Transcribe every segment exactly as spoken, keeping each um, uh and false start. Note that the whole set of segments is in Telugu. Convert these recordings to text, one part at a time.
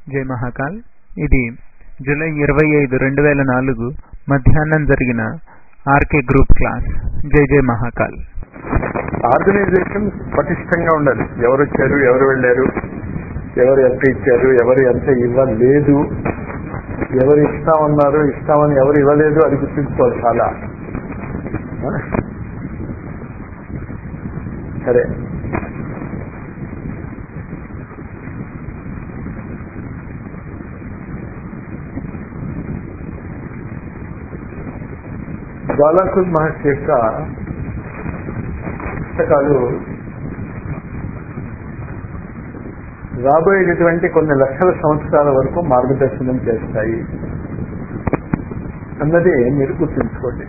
జై మహాకాల్. ఇది జూలై ఇరవై ఐదు రెండు వేల నాలుగు మధ్యాహ్నం జరిగిన ఆర్కే గ్రూప్ క్లాస్. జై జై మహాకాల్. ఆర్గనైజేషన్ పటిష్టంగా ఉండాలి. ఎవరు వచ్చారు, ఎవరు వెళ్ళారు, ఎవరు ఎంత ఇచ్చారు, ఎవరు ఎంత ఇవ్వలేదు, ఎవరు ఇస్తామన్నారు, ఇస్తామని ఎవరు ఇవ్వలేదు, అది గుర్తుంచుకోవాలి చాలా. సరే, జ్వాలాకుల్ మహర్షి యొక్క పుస్తకాలు రాబోయేటటువంటి కొన్ని లక్షల సంవత్సరాల వరకు మార్గదర్శనం చేస్తాయి అన్నది మీరు గుర్తుంచుకోండి.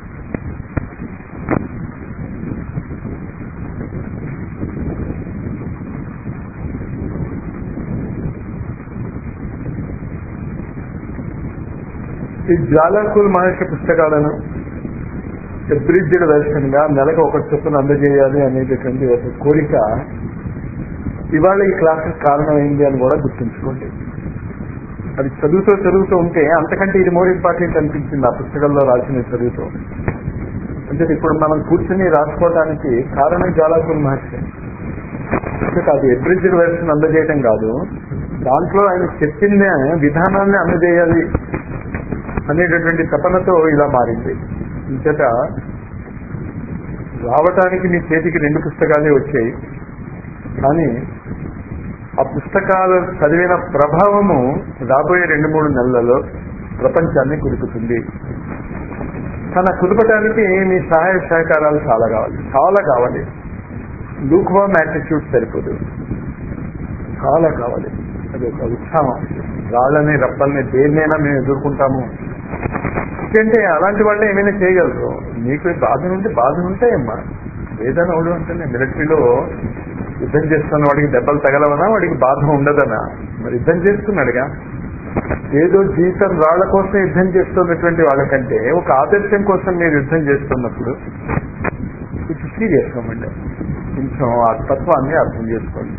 ఈ జ్వాలాకుల్ మహర్షి పుస్తకాలను అబ్రిడ్జ్డ్ వెర్షన్ గా నెలకు ఒకటి చొప్పున అందజేయాలి అనేటటువంటి ఒక కోరిక ఇవాళ ఈ క్లాసుకు కారణమైంది అని కూడా గుర్తుంచుకోండి. అది చదువుతూ చదువుతూ ఉంటే అంతకంటే ఇది మోర్ ఇంపార్టెంట్ అనిపించింది ఆ పుస్తకంలో రాసిన చదువుతూ. అంటే ఇప్పుడు మనం కూర్చుని రాసుకోవడానికి కారణం జ్వాలాకుల్ మహర్షి. అది అబ్రిడ్జ్డ్ వెర్షన్ అందజేయటం కాదు, దాంట్లో ఆయన చెప్పిన విధానాన్ని అందజేయాలి అనేటటువంటి తపనతో ఇలా మారింది. ఇంచేత రావటానికి మీ చేతికి రెండు పుస్తకాలే వచ్చాయి, కానీ ఆ పుస్తకాలు చదివిన ప్రభావము రాబోయే రెండు మూడు నెలలలో ప్రపంచాన్ని కుదుపుతుంది. తన కుదపటానికి మీ సహాయ సహకారాలు చాలా కావాలి, చాలా కావాలి. లూక్వార్మ్ యాటిట్యూడ్ సరిపోదు, చాలా కావాలి. అది ఒక ఉత్సాహం. రాళ్ళని రప్పల్ని దేన్నైనా మేము ఎదుర్కొంటాము అంటే అలాంటి వాళ్ళే ఏమైనా చేయగలరు. మీకు బాధ ఉంటే బాధ ఉంటాయమ్మా, ఏదైనా వాడు అంటే మిలిటరీలో యుద్ధం చేస్తున్న వాడికి దెబ్బలు తగలవనా, వాడికి బాధ ఉండదనా? మరి యుద్ధం చేస్తున్నాడుగా. ఏదో జీవితం రాళ్ల కోసం యుద్ధం చేస్తున్నటువంటి వాళ్ళకంటే ఒక ఆదర్శం కోసం మీరు యుద్ధం చేస్తున్నప్పుడు కొంచెం సీరియస్ అవ్వండి, కొంచెం ఆ తత్వాన్ని అర్థం చేసుకోండి.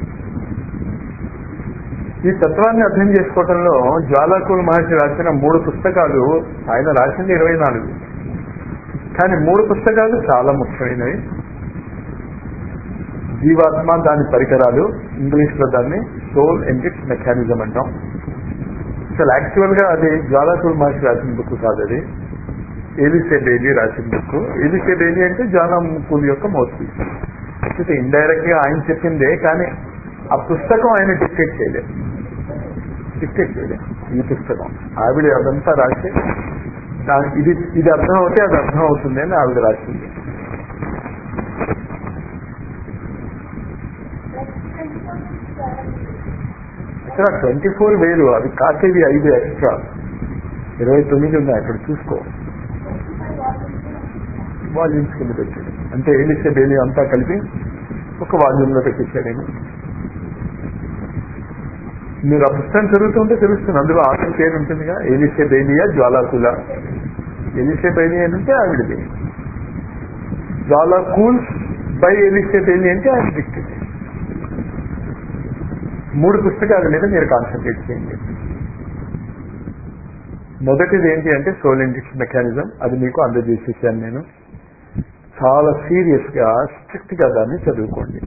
ఈ తత్వాన్ని అర్థం చేసుకోవటంలో జ్వాలాకుల్ మహర్షి రాసిన మూడు పుస్తకాలు, ఆయన రాసింది ఇరవై నాలుగు, కానీ మూడు పుస్తకాలు చాలా ముఖ్యమైనవి. జీవాత్మ దాని పరికరాలు, ఇంగ్లీష్ లో దాన్ని సోల్ అండ్ ఇట్స్ మెకానిజం అంటాం. అసలు యాక్చువల్ గా అది జ్వాలాకుల్ మహర్షి రాసిన బుక్ కాదు, అది ఎలిసే బెయిలీ రాసిన బుక్. ఎలిసే బెయిలీ అంటే జ్వాలాకుల్ యొక్క మౌర్తి. ఇండైరెక్ట్ గా ఆయన చెప్పిందే, కానీ ఆ పుస్తకం ఆయన డిక్టేట్ చేయలేదు డిక్టేట్ చేయలేదు ఈ పుస్తకం ఆవిడ అదంతా రాసి ఇది ఇది అర్థం అవుతే అది అర్థం అవుతుంది అని ఆవిడ రాసింది. ఇక్కడ ట్వంటీ ఫోర్ వేలు, అవి కాకేవి ఐదు ఎక్స్ట్రా, ఇరవై తొమ్మిది ఉన్నాయి అక్కడ చూసుకో. వాల్యూమ్స్ కింద పెట్టాడు, అంటే ఏలిసే బెయిలీ అంతా కలిపి ఒక వాల్యూమ్ లో పెట్టించాడేమో. మీరు ఆ పుస్తకం చదువుతుంటే తెలుస్తుంది, అందులో ఆఖరి పేరు ఉంటుందిగా, ఎలిసే బెయిలియా జ్వాలాకుల. ఎలిసే బెయిలీ అంటే ఆవిడది, జ్వాలాకుల్ బై ఎలిసే బెయిలీ అంటే ఆయన డిక్టేట్. మూడు పుస్తకాల మీద మీరు కాన్సన్ట్రేట్ చేయండి. మొదటిది ఏంటి అంటే సోల్ అండ్ ఇట్స్ మెకానిజం, అది మీకు అందజేసేసాను నేను. చాలా సీరియస్ గా స్ట్రిక్ట్ గా దాన్ని చదువుకోండి.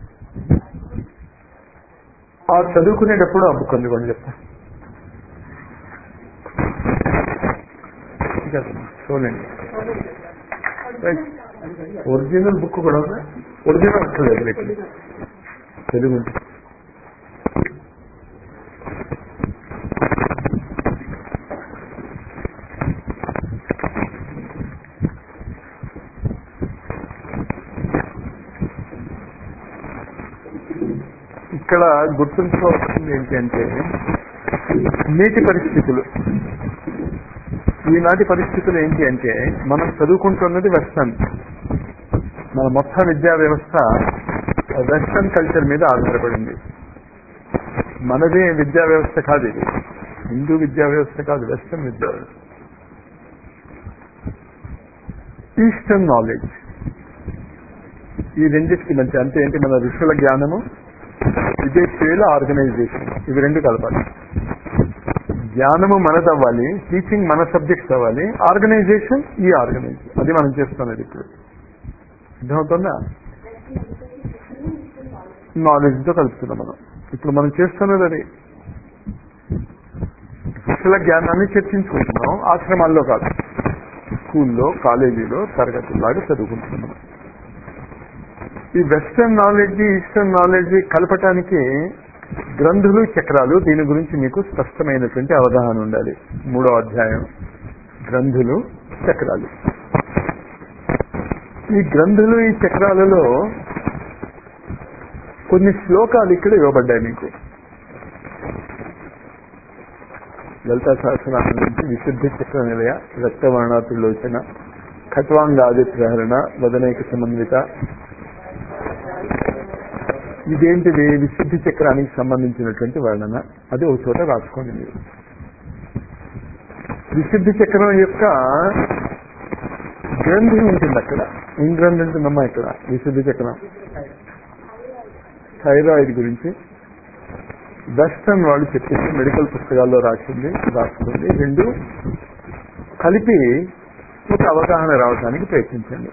ఆ చదువుకునేటప్పుడు ఆ బుక్ అందుకోండి చెప్తా. చూడండి, ఒరిజినల్ బుక్ కూడా ఉందా? ఒరిజినల్ అసలు తెలుగు ఇక్కడ గుర్తుంచుకోవాల్సింది ఏంటి అంటే నేటి పరిస్థితులు. ఈనాటి పరిస్థితులు ఏంటి అంటే మనం చదువుకుంటున్నది వెస్టర్న్, మన మొత్తం విద్యా వ్యవస్థ వెస్టర్న్ కల్చర్ మీద ఆధారపడింది. మనదే విద్యా వ్యవస్థ కాదు, ఇది హిందూ విద్యా వ్యవస్థ కాదు, వెస్టర్న్ విద్యా వ్యవస్థ. ఈస్టర్న్ నాలెడ్జ్, ఈ రెండింటికి మధ్య అంటే ఏంటి, మన ఋషుల జ్ఞానము, విదేశీయుల ఆర్గనైజేషన్, ఇవి రెండు కలపాలి. జ్ఞానము మనది అవ్వాలి, టీచింగ్ మన సబ్జెక్ట్స్ అవ్వాలి, ఆర్గనైజేషన్ ఈ ఆర్గనైజేషన్. అది మనం చేస్తున్నది ఇప్పుడు. అర్థమవుతుందా? నాలెడ్జ్తో కలుపుతున్నాం మనం. ఇప్పుడు మనం చేస్తున్నది అది. ఋషుల జ్ఞానాన్ని చర్చించుకుంటున్నాం, ఆశ్రమాల్లో కాదు, స్కూల్లో కాలేజీలో తరగతుల్లాగా చదువుకుంటున్నాం. ఈ వెస్టర్న్ నాలెడ్జ్ ఈస్టర్న్ నాలెడ్జ్ కలపటానికి గ్రంథులు చక్రాలు, దీని గురించి మీకు స్పష్టమైనటువంటి అవగాహన ఉండాలి. మూడో అధ్యాయం గ్రంథులు చక్రాలు. ఈ గ్రంథులు ఈ చక్రాలలో కొన్ని శ్లోకాలు ఇక్కడ ఇవ్వబడ్డాయి మీకు. లలితా సహస్రనామం నుంచి విశుద్ధి చక్ర నిలయ, రక్తవర్ణాతులోచన, ఖట్వాంగాది ప్రహరణ, వదనైక సమన్విత. ఇదేంటిది? విశుద్ధి చక్రానికి సంబంధించినటువంటి వర్ణన. అది ఒక చోట రాసుకోండి మీరు. విశుద్ధి చక్రం యొక్క గ్రంథి ఉంటుంది అక్కడ. ఏం గ్రంథి ఉంటుందమ్మా ఇక్కడ? విశుద్ధి చక్రం థైరాయిడ్ గురించి వెస్టర్న్ వాళ్ళు చెప్పేసి మెడికల్ పుస్తకాల్లో రాసింది రాసుకోండి. రెండు కలిపి ఒక అవగాహన రావడానికి ప్రయత్నించండి.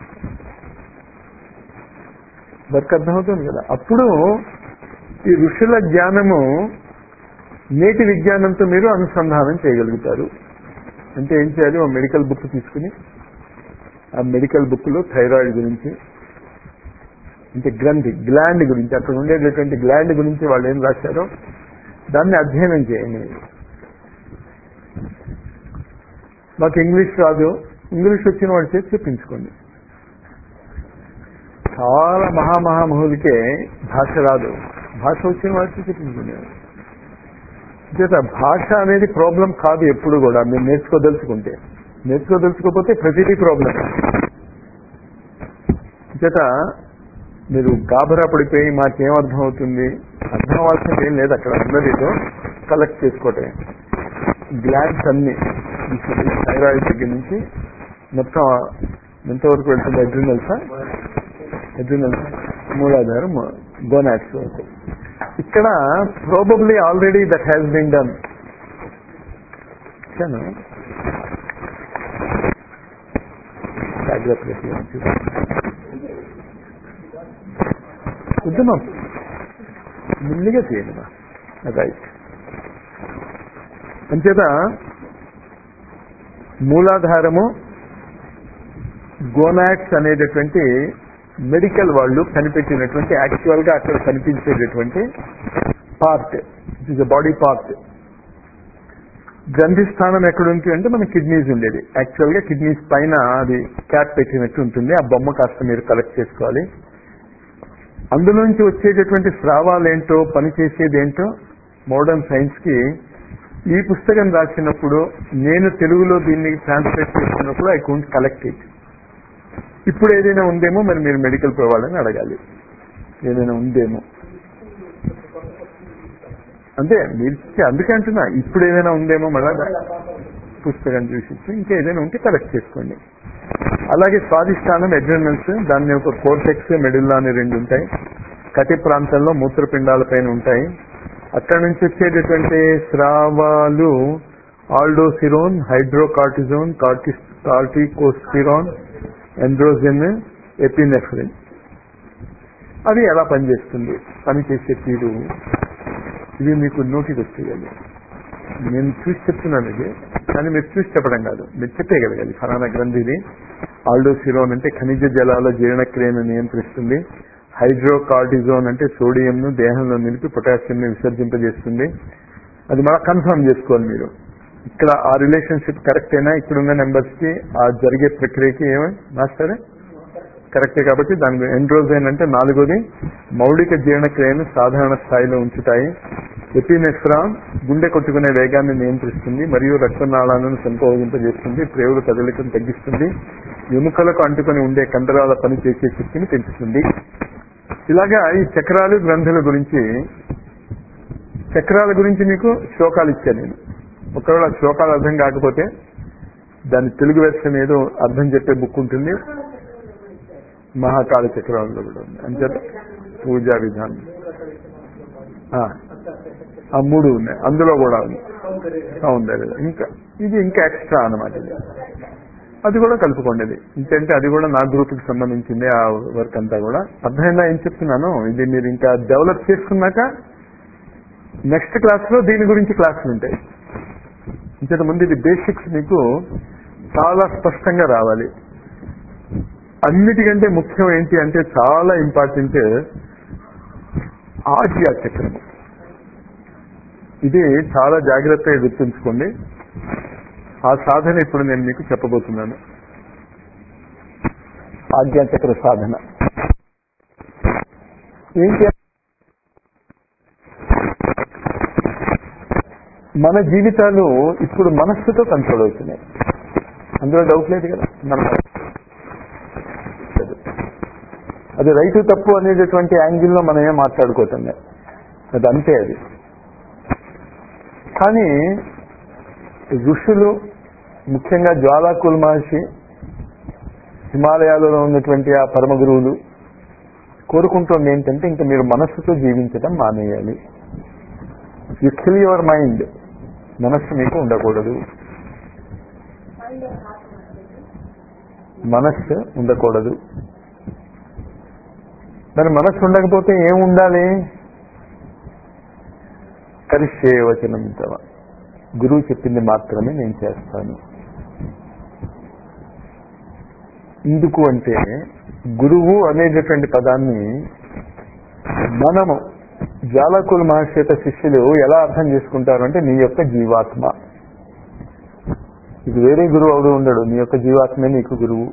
వర్క్ అర్థమవుతుంది కదా. అప్పుడు ఈ ఋషుల జ్ఞానము నేటి విజ్ఞానంతో మీరు అనుసంధానం చేయగలుగుతారు. అంటే ఏం చేయాలి? ఒక మెడికల్ బుక్ తీసుకుని ఆ మెడికల్ బుక్ లో థైరాయిడ్ గురించి, అంటే గ్రంథి గ్లాండ్ గురించి, అక్కడ ఉండేటటువంటి గ్లాండ్ గురించి వాళ్ళు ఏం రాశారో దాన్ని అధ్యయనం చేయండి. మాకు ఇంగ్లీష్ రాదు, ఇంగ్లీష్ వచ్చిన వాడి చేసి చెప్పించుకోండి. చాలా మహామహామహులకే భాష రాదు, భాష వచ్చిన వాడికి చెప్పించుకునేవాడు. చేత భాష అనేది ప్రాబ్లం కాదు ఎప్పుడు కూడా. మీరు నేర్చుకోదలుచుకుంటే, నేర్చుకోదలుచుకోకపోతే ప్రతిదీ ప్రాబ్లం. చేత మీరు గాబరా పడిపోయి మాకేం అర్థం అవుతుంది, అర్థం అవ్వాల్సింది ఏం లేదు. అక్కడ అందరితో కలెక్ట్ చేసుకోవటం. గ్లాండ్స్ అన్ని థైరాయిడ్ దగ్గర నుంచి మొత్తం ఎంతవరకు వెళ్తుంది? అడ్రినల్సా అడ్రినల్స్ మూలాధారం గోనాడ్స్ వరకు. ఇక్కడ probably already that has been done. ఉద్యమం ముందుగా చేయండి. రైట్. అంచేత మూలాధారము గోనాడ్స్ అనేటటువంటి మెడికల్ వాళ్ళు కనిపెట్టినటువంటి, యాక్చువల్ గా అక్కడ కనిపించేటటువంటి part, it is a body part. గ్రంథి స్థానం ఎక్కడ ఉంటుంది అంటే మన కిడ్నీస్ ఉండేది. యాక్చువల్ గా కిడ్నీస్ పైన అది క్యాప్ పెట్టినట్టు ఉంటుంది. ఆ బొమ్మ కాస్త మీరు కలెక్ట్ చేసుకోవాలి. అందులోంచి వచ్చేటటువంటి స్రావాలు ఏంటో, పనిచేసేది ఏంటో మోడర్న్ సైన్స్ కి ఈ పుస్తకం రాసినప్పుడు, నేను తెలుగులో దీన్ని ట్రాన్స్లేట్ చేస్తున్నప్పుడు ఐ కుడ్ కలెక్ట్ ఇట్. ఇప్పుడు ఏదైనా ఉందేమో మరి మీరు మెడికల్ వాళ్ళని అడగాలి. ఏదైనా ఉందేమో అంటే మీరు అందుకే అంటున్నా, ఇప్పుడు ఏదైనా ఉందేమో మళ్ళా పుస్తకం చూసి ఇంకేదైనా ఉంటే కలెక్ట్ చేసుకోండి. అలాగే స్వాదిష్టానం అడ్రినల్స్, దాన్ని ఒక కోర్టెక్స్, మెడుల్లా అని రెండు ఉంటాయి. కటి ప్రాంతంలో మూత్రపిండాల పైన ఉంటాయి. అక్కడ నుంచి వచ్చేటటువంటి స్రావాలు ఆల్డోసిరోన్, హైడ్రోకార్టిజోన్, కార్టిస్ కార్టికోస్పిరాన్, ఎండ్రోజెన్, ఎపినెఫ్రిన్. అది ఎలా పనిచేస్తుంది, పనిచేసే తీరు, ఇవి మీకు నోటికి వచ్చేయాలి. నేను చూసి చెప్తున్నాను ఇది, కానీ మీరు చూసి చెప్పడం కాదు, మీరు చెప్పేయగలగాలి. ఫలానా గ్రంథిది ఆల్డోసిరోన్ అంటే ఖనిజ జలాల జీర్ణక్రియను నియంత్రిస్తుంది. హైడ్రోకార్టిజోన్ అంటే సోడియంను దేహంలో నిలిపి పొటాషియంను విసర్జింపజేస్తుంది. అది మళ్ళీ కన్ఫర్మ్ చేసుకోవాలి మీరు. ఇక్కడ ఆ రిలేషన్షిప్ కరెక్ట్ అయినా ఇక్కడున్న నెంబర్స్ కి ఆ జరిగే ప్రక్రియకి ఏమై మాస్టరే కరెక్టే. కాబట్టి దానికి ఎండ్రోజైన్ అంటే నాలుగోది మౌలిక జీర్ణక్రియను సాధారణ స్థాయిలో ఉంచుతాయి. ఎపినెఫ్రాన్ గుండె కొట్టుకునే వేగాన్ని నియంత్రిస్తుంది మరియు రక్తనాళాలను సంకోచింపజేస్తుంది. ప్రేవుల కదలికను తగ్గిస్తుంది. ఎముకలకు అంటుకొని ఉండే కండరాల పని చేసే శక్తిని పెంచుతుంది. ఇలాగా ఈ చక్రాలు గ్రంథుల గురించి చక్రాల గురించి మీకు శ్లోకాలు ఇచ్చాను నేను. ఒకవేళ శ్లోకాలు అర్థం కాకపోతే దాని తెలుగు వెర్షన్ ఏదో అర్థం చెప్పే బుక్ ఉంటుంది, మహాకాళ చక్రాలలో కూడా ఉంది. అంచేత పూజా విధానం ఆ మూడు ఉన్నాయి, అందులో కూడా ఉంది సౌందర్యం. ఇంకా ఇది ఇంకా ఎక్స్ట్రా అన్నమాట. ఇది అది కూడా కలుపుకోండి. ఇది ఇంకంటే అది కూడా నా గ్రూప్కి సంబంధించింది ఆ వర్క్ అంతా కూడా. అర్థమైందా ఏం చెప్తున్నాను? ఇది మీరు ఇంకా డెవలప్ చేసుకున్నాక నెక్స్ట్ క్లాస్ లో దీని గురించి క్లాసులు ఉంటాయి. ఇంతకు ముందు ఇది బేసిక్స్ మీకు చాలా స్పష్టంగా రావాలి. అన్నిటికంటే ముఖ్యం ఏంటి అంటే చాలా ఇంపార్టెంట్ ఆజ్ఞా చక్రము. ఇది చాలా జాగ్రత్తగా గుర్తుంచుకోండి. ఆ సాధన ఇప్పుడు నేను మీకు చెప్పబోతున్నాను. ఆజ్ఞాచక్ర సాధన ఏంటి? మన జీవితాలు ఇప్పుడు మనస్సుతో కంట్రోల్ అవుతున్నాయి, అందులో డౌట్ లేదు కదా. మన అది రైతు తప్పు అనేటటువంటి యాంగిల్లో మనం ఏం మాట్లాడుకోవటంలే, అది అంతే. అది కానీ ఋషులు, ముఖ్యంగా జ్వాలాకుల మహర్షి, హిమాలయాలలో ఉన్నటువంటి ఆ పరమ గురువులు కోరుకుంటుంది ఏంటంటే ఇంకా మీరు మనస్సుతో జీవించడం మానేయాలి. You kill your mind. మనస్సు మీకు ఉండకూడదు, మనస్సు ఉండకూడదు. మరి మనస్సు ఉండకపోతే ఏం ఉండాలి? కరిష్యే వచనం తవ, గురువు చెప్పింది మాత్రమే నేను చేస్తాను. ఎందుకు అంటే గురువు అనేటటువంటి పదాన్ని మనము జ్వాలాకుల మహర్షి యొక్క శిష్యులు ఎలా అర్థం చేసుకుంటారు అంటే నీ యొక్క జీవాత్మ. ఇది వేరే గురువు ఎవడు ఉండడు, నీ యొక్క జీవాత్మే నీకు గురువు.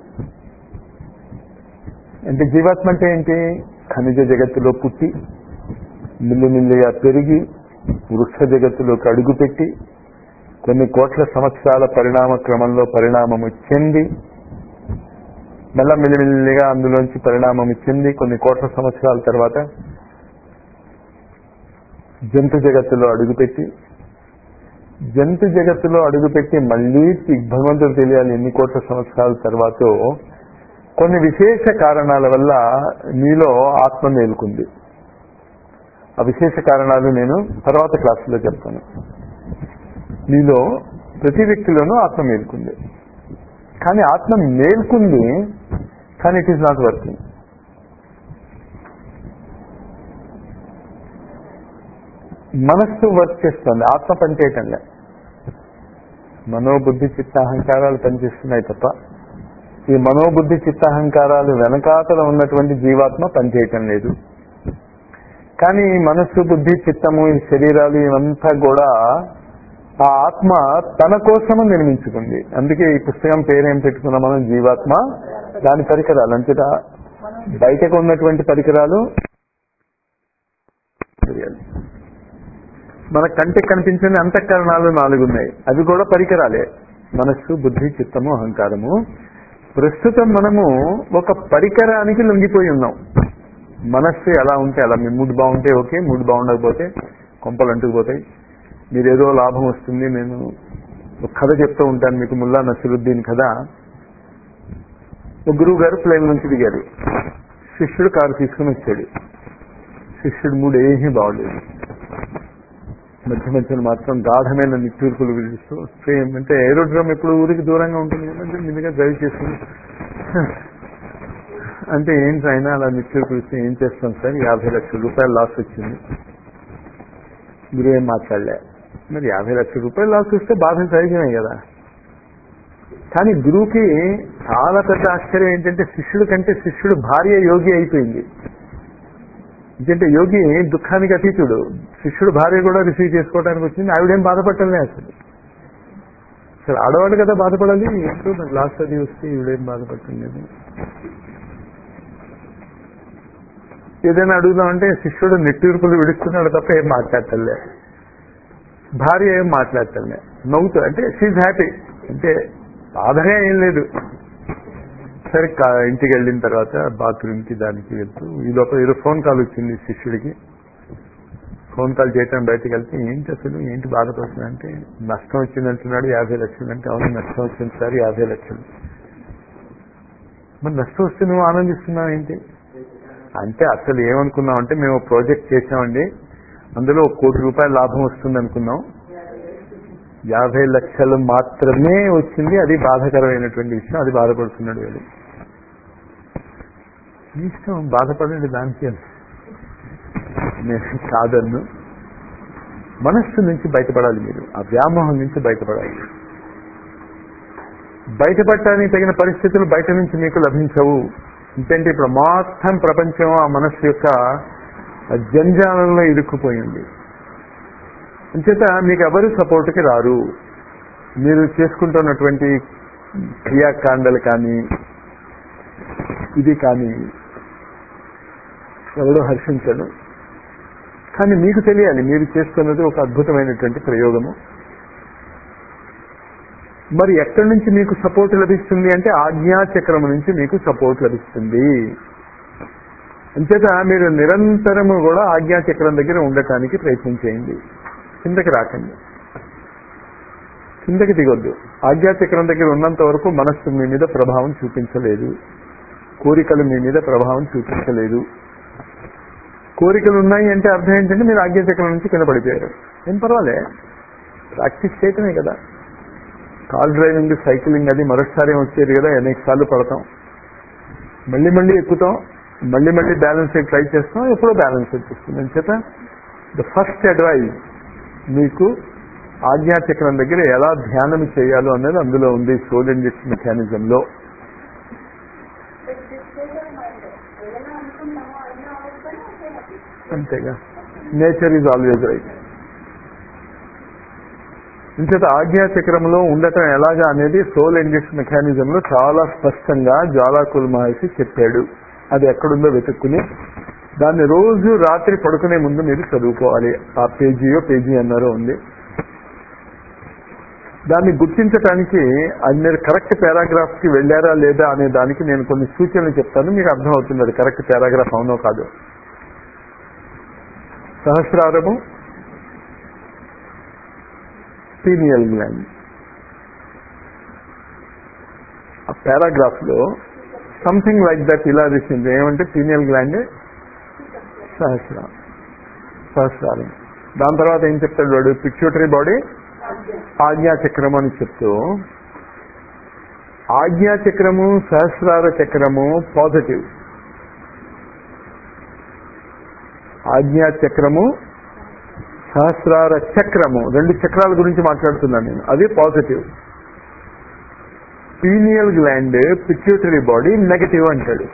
అంటే జీవాత్మ అంటే ఏంటి? ఖనిజ జగత్తులో పుట్టి మిల్లిమిల్లిగా పెరిగి వృక్ష జగత్తులోకి అడుగుపెట్టి కొన్ని కోట్ల సంవత్సరాల పరిణామ క్రమంలో పరిణామము చెంది మళ్ళా మెల్లిమెల్లిగా అందులోంచి పరిణామం చెంది కొన్ని కోట్ల సంవత్సరాల తర్వాత జంతు జగత్తులో అడుగుపెట్టి జంతు జగత్తులో అడుగుపెట్టి మళ్ళీ భగవంతుడు తెలియాలి ఎన్ని కోట్ల సంవత్సరాల తర్వాత కొన్ని విశేష కారణాల వల్ల నీలో ఆత్మ మేలుకుంది. ఆ విశేష కారణాలు నేను తర్వాత క్లాసులో చెప్తాను. నీలో ప్రతి వ్యక్తిలోనూ ఆత్మ మేలుకుంది, కానీ ఆత్మ మేల్కుంది కానీ ఇట్ ఈస్ నాట్ వర్కింగ్. మనస్సు వర్క్ చేస్తుంది, ఆత్మ పనిచేయటంలే. మనోబుద్ధి చిత్తాహంకారాలు పనిచేస్తున్నాయి తప్ప ఈ మనోబుద్ధి చిత్తాహంకారాలు వెనకాతల ఉన్నటువంటి జీవాత్మ పనిచేయటం లేదు. కానీ మనస్సు, బుద్ధి, చిత్తము, ఈ శరీరాలు ఇవంతా కూడా ఆ ఆత్మ తన కోసము నిర్మించుకుంది. అందుకే ఈ పుస్తకం పేరేం పెట్టుకున్నాం మనం? జీవాత్మ, దాని పరికరాలు. అంతేగా బయటకు ఉన్నటువంటి పరికరాలు మన కంటికి కనిపించని అంతఃకరణాలు నాలుగు ఉన్నాయి, అవి కూడా పరికరాలే. మనస్సు, బుద్ధి, చిత్తము, అహంకారము. ప్రస్తుతం మనము ఒక పరికరానికి లొంగిపోయి ఉన్నాం. మనస్సు ఎలా ఉంటే అలా, మీ మూడ్ బాగుంటే ఓకే, మూడ్ బాగుండకపోతే కొంపలు అంటుకుపోతాయి. మీరు ఏదో లాభం వస్తుంది. నేను ఒక కథ చెప్తూ ఉంటాను మీకు, ముల్లా నసరుద్దీన్ కథ. ఒక గురువు గారు ప్లేన్ నుంచి దిగారు, శిష్యుడు కారు తీసుకుని వచ్చాడు. శిష్యుడు మూడు ఏమీ బాగలేదు. మధ్య మధ్యలో మాత్రం గాఢమైన నిట్టూర్పులు విధిస్తూ, సేమ్ అంటే ఏరోడ్రోమ్ ఎప్పుడు ఊరికి దూరంగా ఉంటుంది కదా, మీదుగా డ్రైవ్ చేస్తుంది. అంటే ఏంటి అయినా అలా నిట్టూర్పులు ఇస్తే ఏం చేస్తాం సార్, యాభై లక్షల రూపాయలు లాస్ వచ్చింది. మీరు ఏం మాట్లాడలే. మరి యాభై లక్షల రూపాయలు లాస్ వస్తే బాధ సహజమే కదా. కానీ గురువుకి చాలా పెద్ద ఆశ్చర్యం ఏంటంటే శిష్యుడు కంటే శిష్యుడు భార్య యోగి అయిపోయింది. ఎందుకంటే యోగి దుఃఖానికి అతీతుడు. శిష్యుడు భార్య కూడా రిసీవ్ చేసుకోవడానికి వచ్చింది, ఆవిడేం బాధపడలే అసలు. అసలు ఆడవాళ్ళు కదా బాధపడాలి. ఏంటో నాకు లాస్ట్ అది వస్తే ఈవిడేం బాధపడుతుంది. ఏదైనా అడుగుదామంటే శిష్యుడు నిట్టూర్పులు విడుస్తున్నాడు తప్ప ఏం మాట్లాడతలే. భార్య ఏం మాట్లాడతలే, నవ్వుతూ. అంటే షీజ్ హ్యాపీ, అంటే బాధగా ఏం లేదు. సరే ఇంటికి వెళ్ళిన తర్వాత బాత్రూమ్కి దానికి వెళ్తూ ఈ లోపల ఏదో ఫోన్ కాల్ వచ్చింది శిష్యుడికి. ఫోన్ కాల్ చేయటం బయటకు వెళ్తే ఏంటి అసలు ఏంటి బాధపడుతున్నా అంటే నష్టం వచ్చింది అంటున్నాడు. యాభై లక్షలు అంటే అవును నష్టం వచ్చింది సార్ యాభై లక్షలు. మరి నష్టం వస్తే నువ్వు ఆనందిస్తున్నావు ఏంటి అంటే అసలు ఏమనుకున్నావు అంటే మేము ప్రాజెక్ట్ చేసామండి, అందులో ఒక కోటి రూపాయల లాభం వస్తుంది అనుకున్నాం, యాభై లక్షలు మాత్రమే వచ్చింది. అది బాధాకరమైనటువంటి విషయం. అది బాధపడుతున్నాడు వీళ్ళు. మీ ఇష్టం, బాధపడండి, దానికి నేను కాదన్ను. మనస్సు నుంచి బయటపడాలి మీరు, ఆ వ్యామోహం నుంచి బయటపడాలి. బయటపడటానికి తగిన పరిస్థితులు బయట నుంచి మీకు లభించవు. ఎందుకంటే ఇప్పుడు మొత్తం ప్రపంచం ఆ మనస్సు యొక్క జంజాలంలో ఇరుక్కుపోయింది. అంచేత మీకు ఎవరు సపోర్ట్కి రారు. మీరు చేసుకుంటున్నటువంటి క్రియాకాండలు కానీ ఇది కానీ ఎవడో హర్షించడు. కానీ మీకు తెలియాలి మీరు చేస్తున్నది ఒక అద్భుతమైనటువంటి ప్రయోగము. మరి ఎక్కడి నుంచి మీకు సపోర్ట్ లభిస్తుంది అంటే ఆజ్ఞాచక్రం నుంచి మీకు సపోర్ట్ లభిస్తుంది. అంచేత మీరు నిరంతరము కూడా ఆజ్ఞాచక్రం దగ్గర ఉండటానికి ప్రయత్నం చేయండి. కిందకి రాకండి, కిందకి దిగొద్దు. ఆజ్ఞాచక్రం దగ్గర ఉన్నంత వరకు మనస్సు మీ మీద ప్రభావం చూపించలేదు, కోరికలు మీ మీద ప్రభావం చూపించలేదు. కోరికలు ఉన్నాయి అంటే అర్థం ఏంటంటే మీరు ఆజ్ఞాచక్రం నుంచి కింద పడిపోయారు. ఏం పర్వాలే, ప్రాక్టీస్ చేయటమే కదా. కార్ డ్రైవింగ్, సైక్లింగ్ అది మరొకసారి వచ్చేది కదా, అనేక సార్లు పడతాం, మళ్ళీ మళ్ళీ ఎక్కుతాం, మళ్ళీ మళ్ళీ బ్యాలెన్స్ ట్రై చేస్తాం, ఎప్పుడో బ్యాలెన్స్ వచ్చేస్తుంది. అంచేత ద ఫస్ట్ అడ్వైజ్ మీకు ఆజ్ఞాచక్రం దగ్గర ఎలా ధ్యానం చేయాలో అనేది అందులో ఉంది, సోల్ ఇంజెక్షన్ మెకానిజంలో. అంతేగా, నేచర్ ఈజ్ ఆల్వేజ్ రైట్. ఇంచేత ఆజ్ఞాచక్రంలో ఉండటం ఎలాగా అనేది సోల్ ఇంజెక్షన్ మెకానిజంలో చాలా స్పష్టంగా జ్వాలాకుల మహర్షి చెప్పాడు. అది ఎక్కడుందో వెతుక్కుని దాన్ని రోజు రాత్రి పడుకునే ముందు మీరు చదువుకోవాలి. ఆ పేజీయో పేజీ అన్నారో ఉంది. దాన్ని గుర్తించడానికి అది మీరు కరెక్ట్ పారాగ్రాఫ్ కి వెళ్ళారా లేదా అనే దానికి నేను కొన్ని సూచనలు చెప్తాను, మీకు అర్థం అవుతుంది అది కరెక్ట్ పారాగ్రాఫ్ అవునో కాదు. సహస్రారము, పీనియల్ గ్లాండ్. ఆ పారాగ్రాఫ్ లో సంథింగ్ లైక్ దట్ ఇలా తీసింది. ఏమంటే పీనియల్ గ్లాండ్, సహస్రారం, సహస్రారం. దాని తర్వాత ఏం చెప్తాడు వాడు, పిట్యూటరీ బాడీ, ఆజ్ఞాచక్రము అని చెప్తూ, ఆజ్ఞాచక్రము సహస్రార చక్రము పాజిటివ్, ఆజ్ఞాచక్రము సహస్రార చక్రము రెండు చక్రాల గురించి మాట్లాడుతున్నాను నేను, అది positive. Pineal gland, pituitary body negative అంటాడు.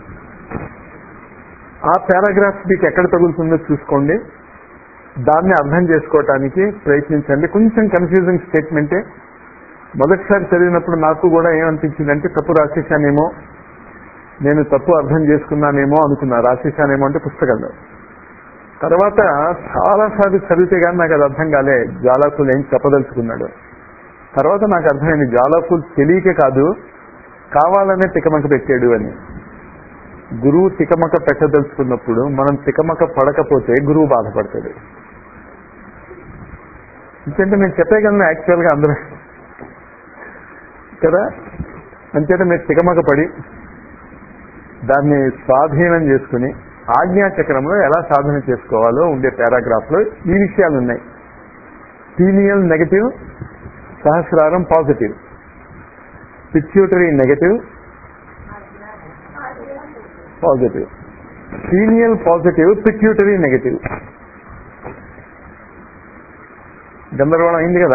ఆ పారాగ్రాఫ్ మీకు ఎక్కడ తగులుతుందో చూసుకోండి, దాన్ని అర్థం చేసుకోవటానికి ప్రయత్నించండి. కొంచెం కన్ఫ్యూజింగ్ స్టేట్మెంటే. మొదటిసారి చదివినప్పుడు నాకు కూడా ఏమనిపించిందంటే తప్పు రాసేసానేమో, నేను తప్పు అర్థం చేసుకున్నానేమో అనుకున్నా. రాసేసానేమో అంటే పుస్తకంలో. తర్వాత చాలాసార్లు చదివితే కానీ నాకు అది అర్థం కాలే, జ్వాలాకులు ఏం చెప్పదలుచుకున్నాడు. తర్వాత నాకు అర్థమైంది, జ్వాలాకులు తెలియక కాదు, కావాలనే తికమక పెట్టాడు అని. గురువు తికమక పెట్టదలుచుకున్నప్పుడు మనం తికమక పడకపోతే గురువు బాధపడతాడు. ఎందుకంటే నేను చెప్పేయగలను యాక్చువల్గా అందరూ కదా. అంచేత మీరు తికమక పడి దాన్ని స్వాధీనం చేసుకుని ఆజ్ఞాచక్రంలో ఎలా సాధన చేసుకోవాలో ఉండే పారాగ్రాఫ్ లో ఈ విషయాలు ఉన్నాయి. పీనియల్ నెగటివ్, సహస్రారం positive, pituitary negative, positive. Pineal positive, pituitary negative. గందరగోళం అయింది కదా,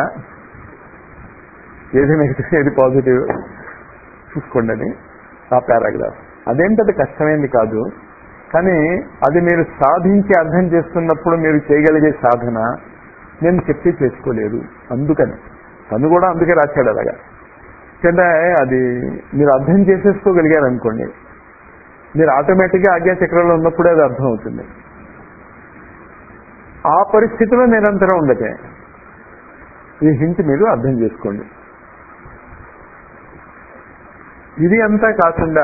ఏది నెగటివ్ ఏది పాజిటివ్ చూసుకోండి అని ఆ పారాగ్రాఫ్. అదేంటది కష్టమైంది కాదు, కానీ అది మీరు సాధించి అర్థం చేస్తున్నప్పుడు మీరు చేయగలిగే సాధన నేను చెప్తే చేసుకోలేరు. అందుకని తను కూడా అందుకే రాశాడు అలాగా. అంటే అది మీరు అర్థం చేసేసుకోగలిగారు అనుకోండి, మీరు ఆటోమేటిక్గా ఆజ్ఞాచక్రంలో ఉన్నప్పుడే అది అర్థం అవుతుంది. ఆ పరిస్థితిలో నిరంతరం ఉండటే ఈ హింట్ మీరు అర్థం చేసుకోండి. ఇది అంతా కాకుండా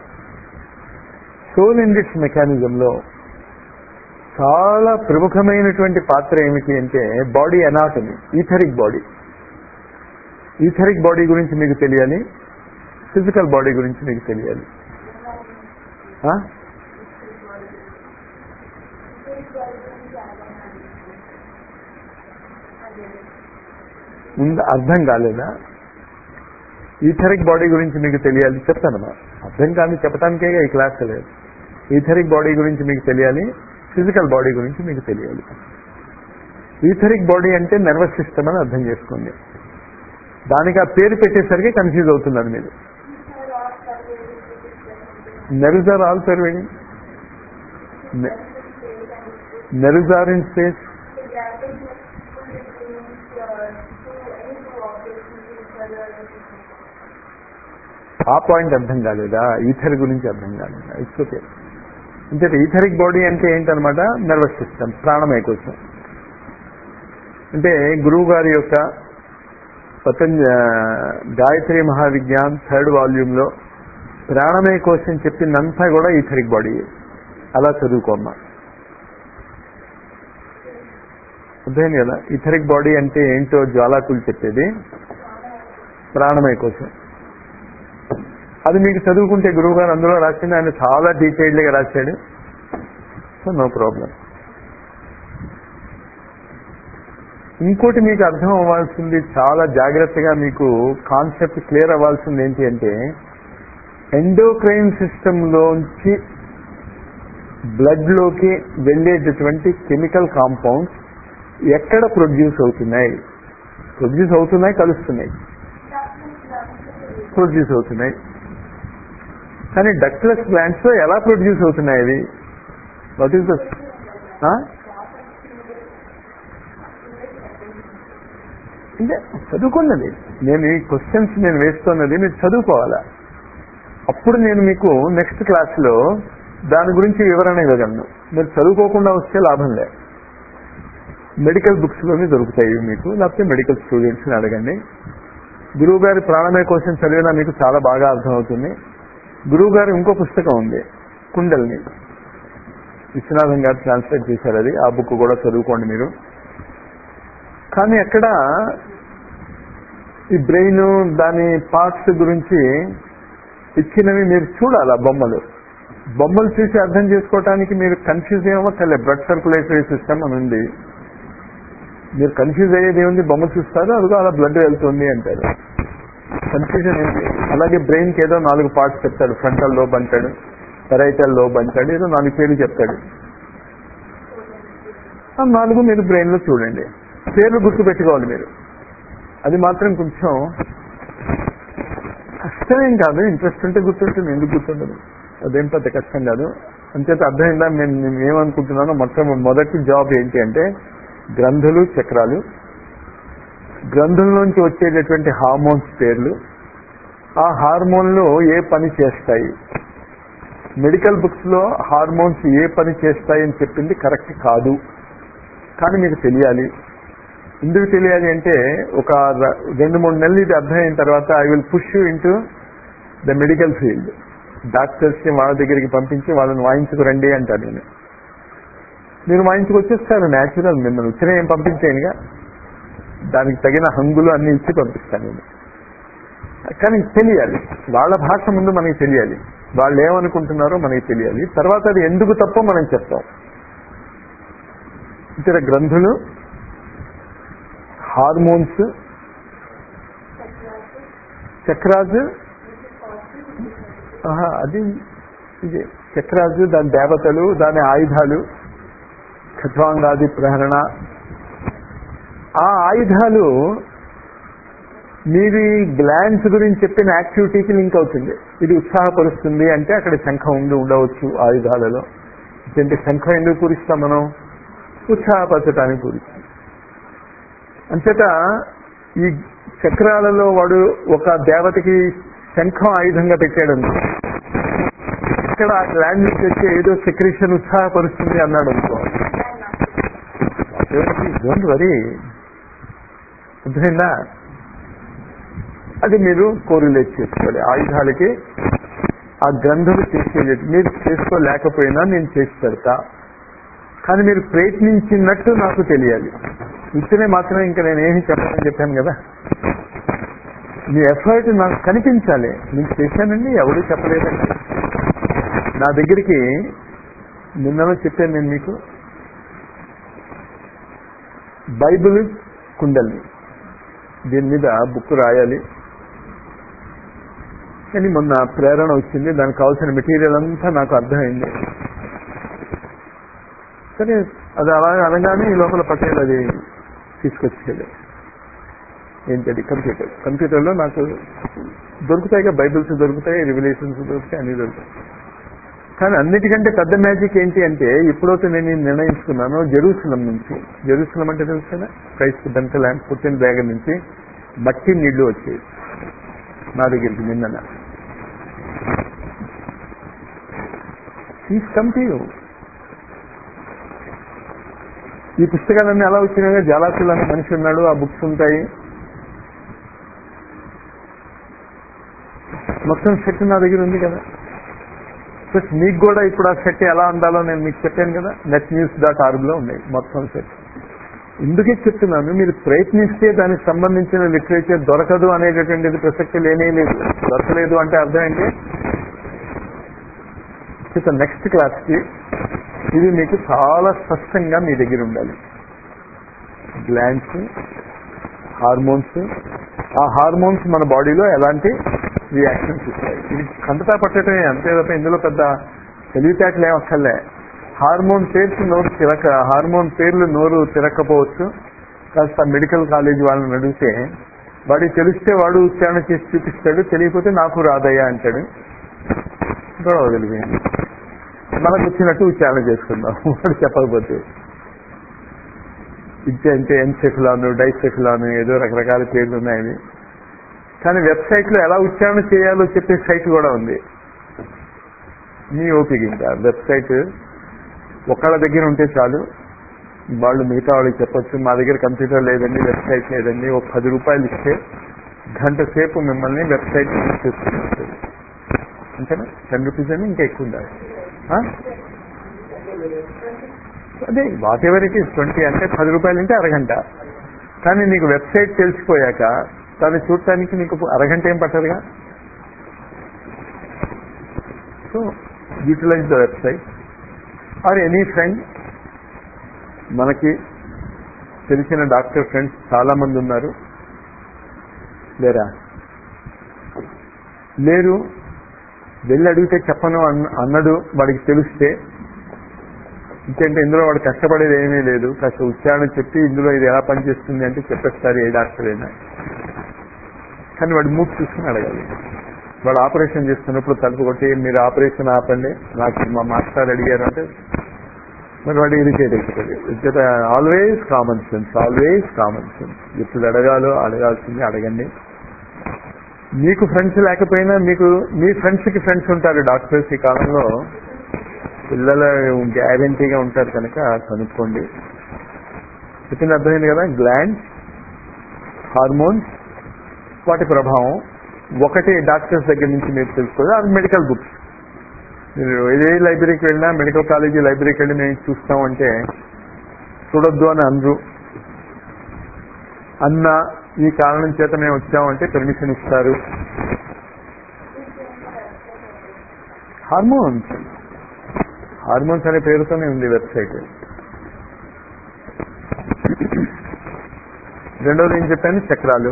సోల్ ఇంజెక్షన్ మెకానిజంలో చాలా ప్రముఖమైనటువంటి పాత్ర ఏమిటి అంటే body anatomy, etheric body. Etheric body గురించి మీకు తెలియాలి, ఫిజికల్ బాడీ గురించి మీకు తెలియాలి. ఉంద అర్థం కాలేదా? ఈథరిక్ బాడీ గురించి మీకు తెలియాలి, చెప్తానమ్మా. అర్థం కాని చెప్పడానికే ఈ క్లాస్ లేదు. ఈథరిక్ బాడీ గురించి మీకు తెలియాలి, ఫిజికల్ బాడీ గురించి మీకు తెలియాలి. ఈథరిక్ బాడీ అంటే నర్వస్ సిస్టమ్ అని అర్థం చేసుకోండి. దానికి ఆ పేరు పెట్టేసరికి కన్ఫ్యూజ్ అవుతున్నారు మీరు. Nerves are all surveying, nerves are in space. ఆ పాయింట్ అర్థం కాలేదా? ఈథర్ గురించి అర్థం కాలేదా? It's okay. అంటే ఈథరిక్ బాడీ అంటే ఏంటనమాట? నర్వస్ సిస్టమ్, ప్రాణమయ కోశం. అంటే గురువు గారి యొక్క పతంజ గాయత్రి మహావిజ్ఞాన్ థర్డ్ వాల్యూమ్లో ప్రాణమయ కోశం చెప్పిందంతా కూడా ఈథరిక్ బాడీ. అలా చదువుకోమ్మా, అర్థమైంది కదా? ఈథరిక్ బాడీ అంటే ఏంటో జ్వాలాకులు చెప్పేది ప్రాణమయ కోశం. అది మీకు చదువుకుంటే గురువు గారు అందులో రాసింది, ఆయన చాలా డీటెయిల్డ్గా రాశాడు. So no problem. ఇంకోటి మీకు అర్థం అవ్వాల్సింది, చాలా జాగ్రత్తగా మీకు కాన్సెప్ట్ క్లియర్ అవ్వాల్సింది ఏంటి అంటే, ఎండోక్రైన్ సిస్టంలోంచి బ్లడ్లోకి వెళ్ళేటటువంటి కెమికల్ కాంపౌండ్స్ ఎక్కడ ప్రొడ్యూస్ అవుతున్నాయి? ప్రొడ్యూస్ అవుతున్నాయి, కలుస్తున్నాయి, ప్రొడ్యూస్ అవుతున్నాయి. కానీ డక్ట్లెస్ గ్లాండ్స్ లో ఎలా ప్రొడ్యూస్ అవుతున్నాయి అవి? వాట్ ఈస్ ద అంటే చదువుకున్నది. నేను ఈ క్వశ్చన్స్ నేను వేస్తున్నది మీరు చదువుకోవాలా. అప్పుడు నేను మీకు నెక్స్ట్ క్లాస్లో దాని గురించి వివరణ ఇవ్వగలను. మీరు చదువుకోకుండా వస్తే లాభం లేదు. మెడికల్ బుక్స్లోనే దొరుకుతాయి మీకు, లేకపోతే మెడికల్ స్టూడెంట్స్ని అడగండి. గురువు గారి ప్రాణమయ కోసం చదివినా మీకు చాలా బాగా అర్థమవుతుంది. గురువు గారు ఇంకో పుస్తకం ఉంది, కుండల్ని, విశ్వనాథం గారు ట్రాన్స్లేట్ చేశారు. అది ఆ బుక్ కూడా చదువుకోండి మీరు. కానీ అక్కడ ఈ బ్రెయిన్ దాని పార్ట్స్ గురించి ఇచ్చినవి మీరు చూడాలి. ఆ బొమ్మలు బొమ్మలు చూసి అర్థం చేసుకోవటానికి మీరు కన్ఫ్యూజ్ ఏమవుతలే. బ్లడ్ సర్క్యులేటరీ సిస్టమ్ అని ఉంది, మీరు కన్ఫ్యూజ్ అయ్యేది ఏముంది? బొమ్మ చూస్తారు, అదిగో అలా బ్లడ్ వెళ్తుంది అంటారు. కన్ఫ్యూజన్ ఏంటి? అలాగే బ్రెయిన్కి ఏదో నాలుగు పార్ట్స్ చెప్తాడు. ఫ్రంటల్ లోబ్ అంటాడు, పెరైటల్ లోబ్ అంటాడు, ఏదో నాలుగు పేర్లు చెప్తాడు. ఆ నాలుగు మీరు బ్రెయిన్లో చూడండి, పేర్లు గుర్తు పెట్టుకోవాలి మీరు. అది మాత్రం కొంచెం కష్టమేం కాదు, ఇంట్రెస్ట్ ఉంటే గుర్తుంటుంది, ఎందుకు గుర్తుండదు? అదేం పెద్ద కష్టం కాదు. అంచేత అర్థమైందా నేను ఏమనుకుంటున్నానో? మొత్తం మొదటి జాబ్ ఏంటి అంటే, గ్రంథులు, చక్రాలు, గ్రంథుల్లోంచి వచ్చేటటువంటి హార్మోన్స్ పేర్లు, ఆ హార్మోన్లు ఏ పని చేస్తాయి. మెడికల్ బుక్స్ లో హార్మోన్స్ ఏ పని చేస్తాయి అని చెప్పింది కరెక్ట్ కాదు, కానీ మీకు తెలియాలి. ఎందుకు తెలియాలి అంటే, ఒక రెండు మూడు నెలలు ఇది అర్థమైన తర్వాత I will push you into the medical field. డాక్టర్స్ని వాళ్ళ దగ్గరికి పంపించి వాళ్ళని వాయించుకురండి అంటారు. నేను మీరు వాయించుకొచ్చేస్తారు న్యాచురల్. మిమ్మల్ని వచ్చిన ఏం పంపించేయనుగా, దానికి తగిన హంగులు అన్ని ఇచ్చి పంపిస్తాను నేను. కానీ తెలియాలి, వాళ్ళ భాష ముందు మనకి తెలియాలి, వాళ్ళు ఏమనుకుంటున్నారో మనకి తెలియాలి. తర్వాత అది ఎందుకు తప్పో మనం చెప్తాం. ఇతర గ్రంథులు, హార్మోన్స్, చక్రాజు, అది ఇది చక్రాజు, దాని దేవతలు, దాని ఆయుధాలు, ఖట్వాంగాది ప్రహరణ. ఆ ఆయుధాలు మీరు గ్లాండ్స్ గురించి చెప్పిన యాక్టివిటీకి లింక్ అవుతుంది. ఇది ఉత్సాహపరుస్తుంది అంటే అక్కడ శంఖం ఉండి ఉండవచ్చు ఆయుధాలలో. అంటే శంఖం ఎందుకు పూరిస్తాం మనం? ఉత్సాహపరచడానికి పూరిస్తాం. అంతేత ఈ చక్రాలలో వాడు ఒక దేవతకి శంఖం ఆయుధంగా పెట్టాడు. ఇక్కడ ఆ గ్లాండ్ నుంచి వచ్చే ఏదో సెక్రేషన్ ఉత్సాహపరుస్తుంది అన్నాడు అనుకో, డోంట్ వరీ, అర్థమైందా? అది మీరు కోరిలేట్ చేసుకోవాలి. ఆయుధాలకి ఆ గ్రంథులు చేసేది మీరు చేసుకోలేకపోయినా నేను చేసి పెడతా, కానీ మీరు ప్రయత్నించినట్టు నాకు తెలియాలి. ఇచ్చనే మాత్రమే ఇంకా నేనేమి చెప్పాలని చెప్పాను కదా. మీ ఎఫర్ట్ నాకు కనిపించాలి. నేను చేశానండి, ఎవరు చెప్పలేదండి. నా దగ్గరికి నిన్నలో చెప్పాను నేను మీకు, బైబిల్ కుండల్ని దీని మీద బుక్ రాయాలి అని మొన్న ప్రేరణ వచ్చింది. దానికి కావాల్సిన మెటీరియల్ అంతా నాకు అర్థమైంది. సరే అది అలా అనగానే ఈ లోపల పటేల్ అది తీసుకొచ్చేది. ఏంటది? కంప్యూటర్. కంప్యూటర్లో నాకు దొరుకుతాయిగా, బైబిల్స్ దొరుకుతాయి, రివిలేషన్స్ దొరుకుతాయి, అన్నీ దొరుకుతాయి. కానీ అన్నిటికంటే పెద్ద మ్యాజిక్ ఏంటి అంటే, ఇప్పుడైతే నేను నిర్ణయించుకున్నాను, జెరూసలం నుంచి, జెరూసలం అంటే తెలుసునా, క్రైస్ట్ దంత ల్యాండ్ పుట్టిన దగ్గర నుంచి మట్టి నీళ్లు వచ్చేవి నా దగ్గరికి నిన్న. Is come to you. ఈ పుస్తకాలన్నీ ఎలా వచ్చినాయో, జాలాసులు అనే మనిషి ఉన్నాడు, ఆ బుక్స్ ఉంటాయి, మొత్తం సెట్ నా దగ్గర ఉంది కదా. ప్లస్ మీకు కూడా ఇప్పుడు ఆ సెట్ ఎలా అందాలో నేను మీకు చెప్పాను కదా, నెట్ న్యూస్ డాట్ ఆర్గ్లో ఉన్నాయి మొత్తం సెట్. ఇందుకే చెప్తున్నాను, మీరు ప్రయత్నిస్తే దానికి సంబంధించిన లిటరేచర్ దొరకదు అనేటటువంటిది ప్రసక్తి లేనే లేదు. దొరకలేదు అంటే అర్థం ఏంటి? నెక్స్ట్ క్లాస్కి ఇది మీకు చాలా స్పష్టంగా మీ దగ్గర ఉండాలి. గ్లాండ్స్, హార్మోన్స్, ఆ హార్మోన్స్ మన బాడీలో ఎలాంటి రియాక్షన్స్ ఇస్తాయి, ఇది కంటతా పట్టడమే అంతే తప్ప ఇందులో పెద్ద తెలివితేటలు ఏమక్కర్లే. హార్మోన్ పేర్లు నోరు తిరక హార్మోన్ పేర్లు నోరు తిరగకపోవచ్చు. కాస్త మెడికల్ కాలేజ్ వాళ్ళని అడిగితే వాడికి తెలిస్తే వాడు ఉచ్చారణ చేసి చూపిస్తాడు, తెలియకపోతే నాకు రాదయ్యా అంటాడు. గొడవ కలిగింది. మనకు వచ్చినట్టు ఉచ్చారణ చేసుకుందాం వాడు చెప్పకపోతే. ఇచ్చే అంటే ఎన్సెఫిలాను, డైసెఫిలాను, ఏదో రకరకాల పేర్లు ఉన్నాయని. కానీ వెబ్సైట్లో ఎలా ఉచ్చారణ చేయాలో చెప్పే సైట్ కూడా ఉంది. మీ ఓపిక ఇంకా వెబ్సైట్ ఒకళ్ళ దగ్గర ఉంటే చాలు, వాళ్ళు మిగతా వాళ్ళకి చెప్పొచ్చు. మా దగ్గర కంప్యూటర్ లేదండి, వెబ్సైట్ లేదండి, ఒక పది రూపాయలు ఇస్తే గంట సేపు మిమ్మల్ని వెబ్సైట్ చూసుకున్నారు. అంతేనా? టెన్ రూపీస్ అని ఇంకా ఎక్కువ ఉండాలి. అదే whatever it is, twenty అంటే పది రూపాయలు అంటే అరగంట. కానీ నీకు వెబ్సైట్ తెలిసిపోయాక దాన్ని చూడటానికి నీకు అరగంట ఏం పట్టదుగా. So utilise the website or any friend. మనకి తెలిసిన డాక్టర్ ఫ్రెండ్స్ చాలా మంది ఉన్నారు, లేరా? లేరు, వెళ్ళి అడిగితే చెప్పను అన్న అన్నడు వాడికి తెలిస్తే. ఇంకేంటే ఇందులో వాడు కష్టపడేది ఏమీ లేదు, కాస్త ఉచ్చారణ చెప్పి ఇందులో ఇది ఎలా పనిచేస్తుంది అంటే చెప్పేస్తారు ఏ డాక్టర్ అయినా. కానీ వాడు మూక్ చూసుకుని అడగాలి. వాడు ఆపరేషన్ చేస్తున్నప్పుడు తలుపు కొట్టి మీరు ఆపరేషన్ ఆపండి నాకు మా మాస్టర్ అడిగారు అంటే మరి వాడు ఇరిటేట్ అవుతుంది. It always common sense, always common sense. ఎప్పుడు అడగాలో అడగాల్సింది అడగండి. మీకు ఫ్రెండ్స్ లేకపోయినా మీకు మీ ఫ్రెండ్స్కి ఫ్రెండ్స్ ఉంటారు డాక్టర్స్. ఈ కాలంలో పిల్లలు గ్యారంటీగా ఉంటారు కనుక కనుక్కోండి. చెప్పింది అర్థమైంది కదా. గ్లాండ్స్, హార్మోన్స్, వాటి ప్రభావం ఒకటి డాక్టర్స్ దగ్గర నుంచి మీరు తెలుసుకోవాలి. అది మెడికల్ బుక్స్. మీరు ఏ లైబ్రరీకి వెళ్ళినా, మెడికల్ కాలేజీ లైబ్రరీకి వెళ్ళి మేము చూస్తామంటే చూడొద్దు అని అనరు. అన్న ఈ కారణం చేత మేము వచ్చామంటే పర్మిషన్ ఇస్తారు. హార్మోన్స్ హార్మోన్స్ అనే పేరుతోనే ఉంది వెబ్సైట్. రెండోది ఏం చెప్పాను, చక్రాలు,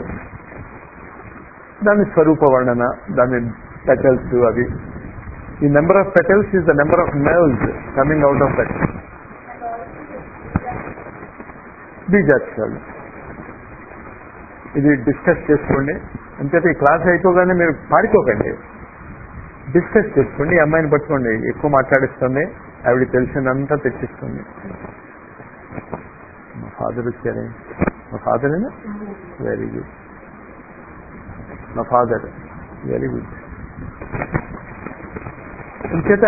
దాని స్వరూప వర్ణన, దాని పెటల్స్ అవి. ఈ number of petals is the number of nerves coming out of that. బీజాక్షరాలు ఇది డిస్కస్ చేసుకోండి. అంచేత ఈ క్లాస్ అయిపోగానే మీరు పాడుకోకండి, డిస్కస్ చేసుకోండి. ఈ అమ్మాయిని పట్టుకోండి, ఎక్కువ మాట్లాడిస్తుంది, ఆవిడ తెలిసిందంతా తెచ్చిస్తుంది. మా ఫాదర్ వచ్చారే, మా ఫాదరేనా? Very good. మా ఫాదర్ వెరీ గుడ్. అంచేత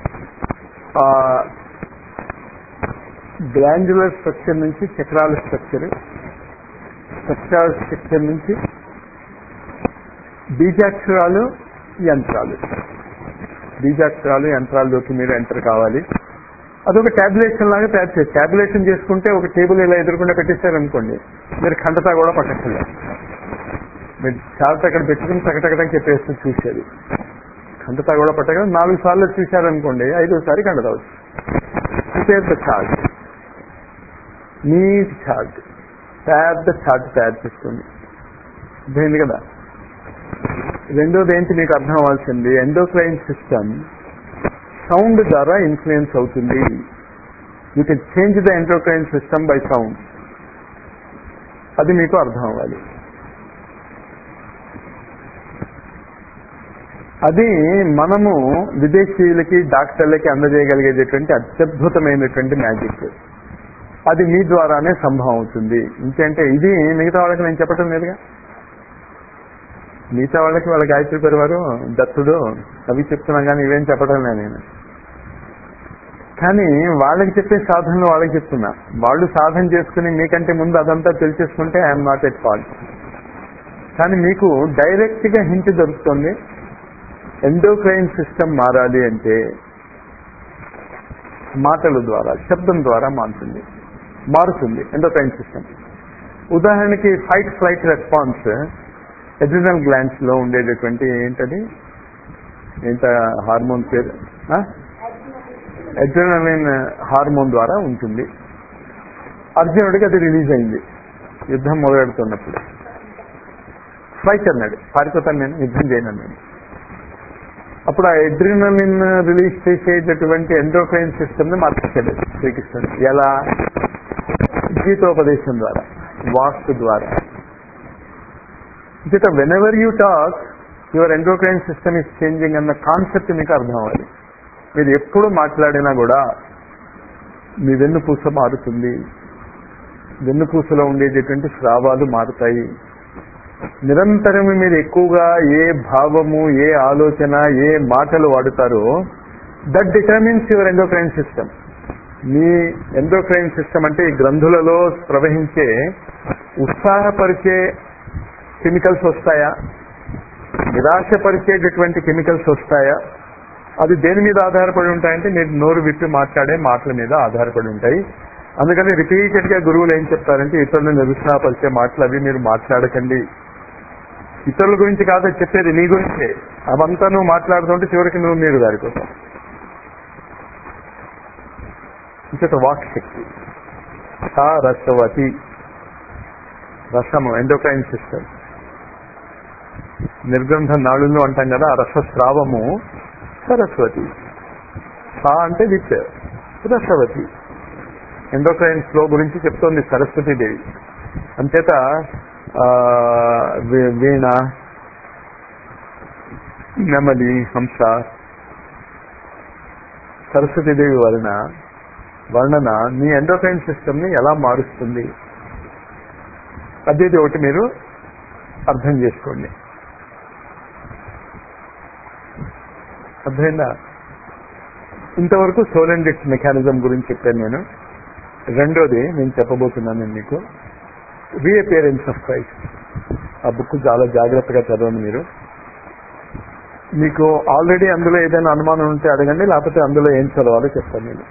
గ్లాండ్యులర్ స్ట్రక్చర్ నుంచి చక్రాల స్ట్రక్చర్, చక్రాల స్ట్రక్చర్ నుంచి బీజాక్షరాలు, యంత్రాలు. బీజాక్షరాలు యంత్రాల్లోకి మీరు ఎంటర్ కావాలి. అదొక ట్యాబ్యులేషన్ లాగా తయారు చేసి ట్యాబ్యులేషన్ చేసుకుంటే ఒక టేబుల్ ఇలా ఎదురుకుండా పెట్టేశారనుకోండి, మీరు ఖండతా కూడా పట్టక్కర్లేదు. మీరు చార్ట్ అక్కడ పెట్టుకుని టకటకటకి చెప్పేస్తూ చూసేది. ఖండతా కూడా పట్టక నాలుగు సార్లు చూశారనుకోండి, ఐదోసారి ఖండతా వచ్చు. పెద్ద చార్ట్, నీట్ చార్ట్, పెద్ద చార్ట్ తయారు చేసుకోండి. అర్థమైంది కదా. రెండోది ఏంటి మీకు అర్థం అవ్వాల్సింది, ఎండోక్రైన్ సిస్టమ్ సౌండ్ ద్వారా ఇన్ఫ్లుయెన్స్ అవుతుంది. You can change the endocrine system by sound. అది మీకు అర్థం అవ్వాలి. అది మనము విదేశీయులకి డాక్టర్లకి అందజేయగలిగేటటువంటి అత్యద్భుతమైనటువంటి మ్యాజిక్. అది మీ ద్వారానే సంభవం అవుతుంది. ఇంకంటే ఇది మిగతా వాళ్ళకి నేను చెప్పటం లేదుగా. మిగతా వాళ్ళకి వాళ్ళ గాయత్రి పరివారు దత్తుడు అవి చెప్తున్నాం, కానీ ఇవేం చెప్పడం లేదు నేను. కానీ వాళ్ళకి చెప్పే సాధనలు వాళ్ళకి చెప్తున్నా. వాళ్ళు సాధన చేసుకుని మీకంటే ముందు అదంతా తెలిసేసుకుంటే ఐఎమ్ నాట్ ఎట్ ఫాల్ట్. కానీ మీకు డైరెక్ట్ గా హింట్ దొరుకుతుంది. ఎండోక్రైన్ సిస్టమ్ మారాలి అంటే మాటల ద్వారా, శబ్దం ద్వారా మారుతుంది మారుతుంది ఎండోక్రైన్ సిస్టమ్. ఉదాహరణకి fight flight response adrenal glands లో ఉండేటటువంటి ఏంటది ఏంట హార్మోన్ పేరు, ఎడ్రినలిన్ హార్మోన్ ద్వారా ఉంటుంది. అర్జునుడికి అది రిలీజ్ అయింది యుద్ధం మొదలెడుతున్నప్పుడు. ఫైట్ అన్నాడు, పారిపోతాను నేను, యుద్ధం చేయను నేను. అప్పుడు ఆ ఎడ్రినలిన్ రిలీజ్ చేసేటటువంటి ఎండోక్రైన్ సిస్టమ్ ని మార్చేశాడు శ్రీకృష్ణుడు. ఎలా? గీతోపదేశం ద్వారా, వాక్ ద్వారా. ఇక whenever you talk your endocrine system is changing అన్న కాన్సెప్ట్ మీకు అర్థం అవ్వాలి. మీరు ఎప్పుడు మాట్లాడినా కూడా మీ వెన్నుపూస మారుతుంది, వెన్నుపూసలో ఉండేటటువంటి స్రావాలు మారుతాయి. నిరంతరం మీరు ఎక్కువగా ఏ భావము, ఏ ఆలోచన, ఏ మాటలు వాడుతారో that determines your endocrine system. మీ ఎండోక్రైన్ సిస్టమ్ అంటే ఈ గ్రంథులలో ప్రవహించే ఉత్సాహపరిచే కెమికల్స్ వస్తాయా, నిరాశపరిచేటటువంటి కెమికల్స్ వస్తాయా? అది దేని మీద ఆధారపడి ఉంటాయంటే మీరు నోరు విప్పి మాట్లాడే మాటల మీద ఆధారపడి ఉంటాయి. అందుకని రిపీటెడ్ గా గురువులు ఏం చెప్తారంటే ఇతరులను నిరుత్సాహపరిచే మాటలు అవి మీరు మాట్లాడకండి. ఇతరుల గురించి కాదు చెప్పేది, నీ గురించే. అవంతా నువ్వు మాట్లాడుతుంటే చివరికి నువ్వు మీరు దారిపోతావు. ఇంకొక వాక్ శక్తి సా రసవతి, రసము ఎండోక్రైన్ సిస్టమ్. నిర్గంధ నాళులు అంటాం కదా, ఆ రసస్రావము సరస్వతి. సా అంటే విత్, రసవతి. ఎండోక్రైన్ ఫ్లో గురించి చెప్తోంది సరస్వతీదేవి. అంచేత వీణ, నెమలి, హంస, సరస్వతీదేవి వలన వర్ణన మీ ఎండోక్రైన్ సిస్టమ్ ని ఎలా మారుస్తుంది అదేది ఒకటి మీరు అర్థం చేసుకోండి. అర్థమైందా? ఇంతవరకు సోల్ అండ్ ఇట్స్ మెకానిజం గురించి చెప్పాను నేను. రెండోది నేను చెప్పబోతున్నాను మీకు రీఅపియరెన్స్ ఆఫ్ క్రైస్ట్. ఆ బుక్ చాలా జాగ్రత్తగా చదవండి మీరు. మీకు ఆల్రెడీ అందులో ఏదైనా అనుమానం ఉంటే అడగండి, లేకపోతే అందులో ఏం చదవాలో చెప్తాను నేను.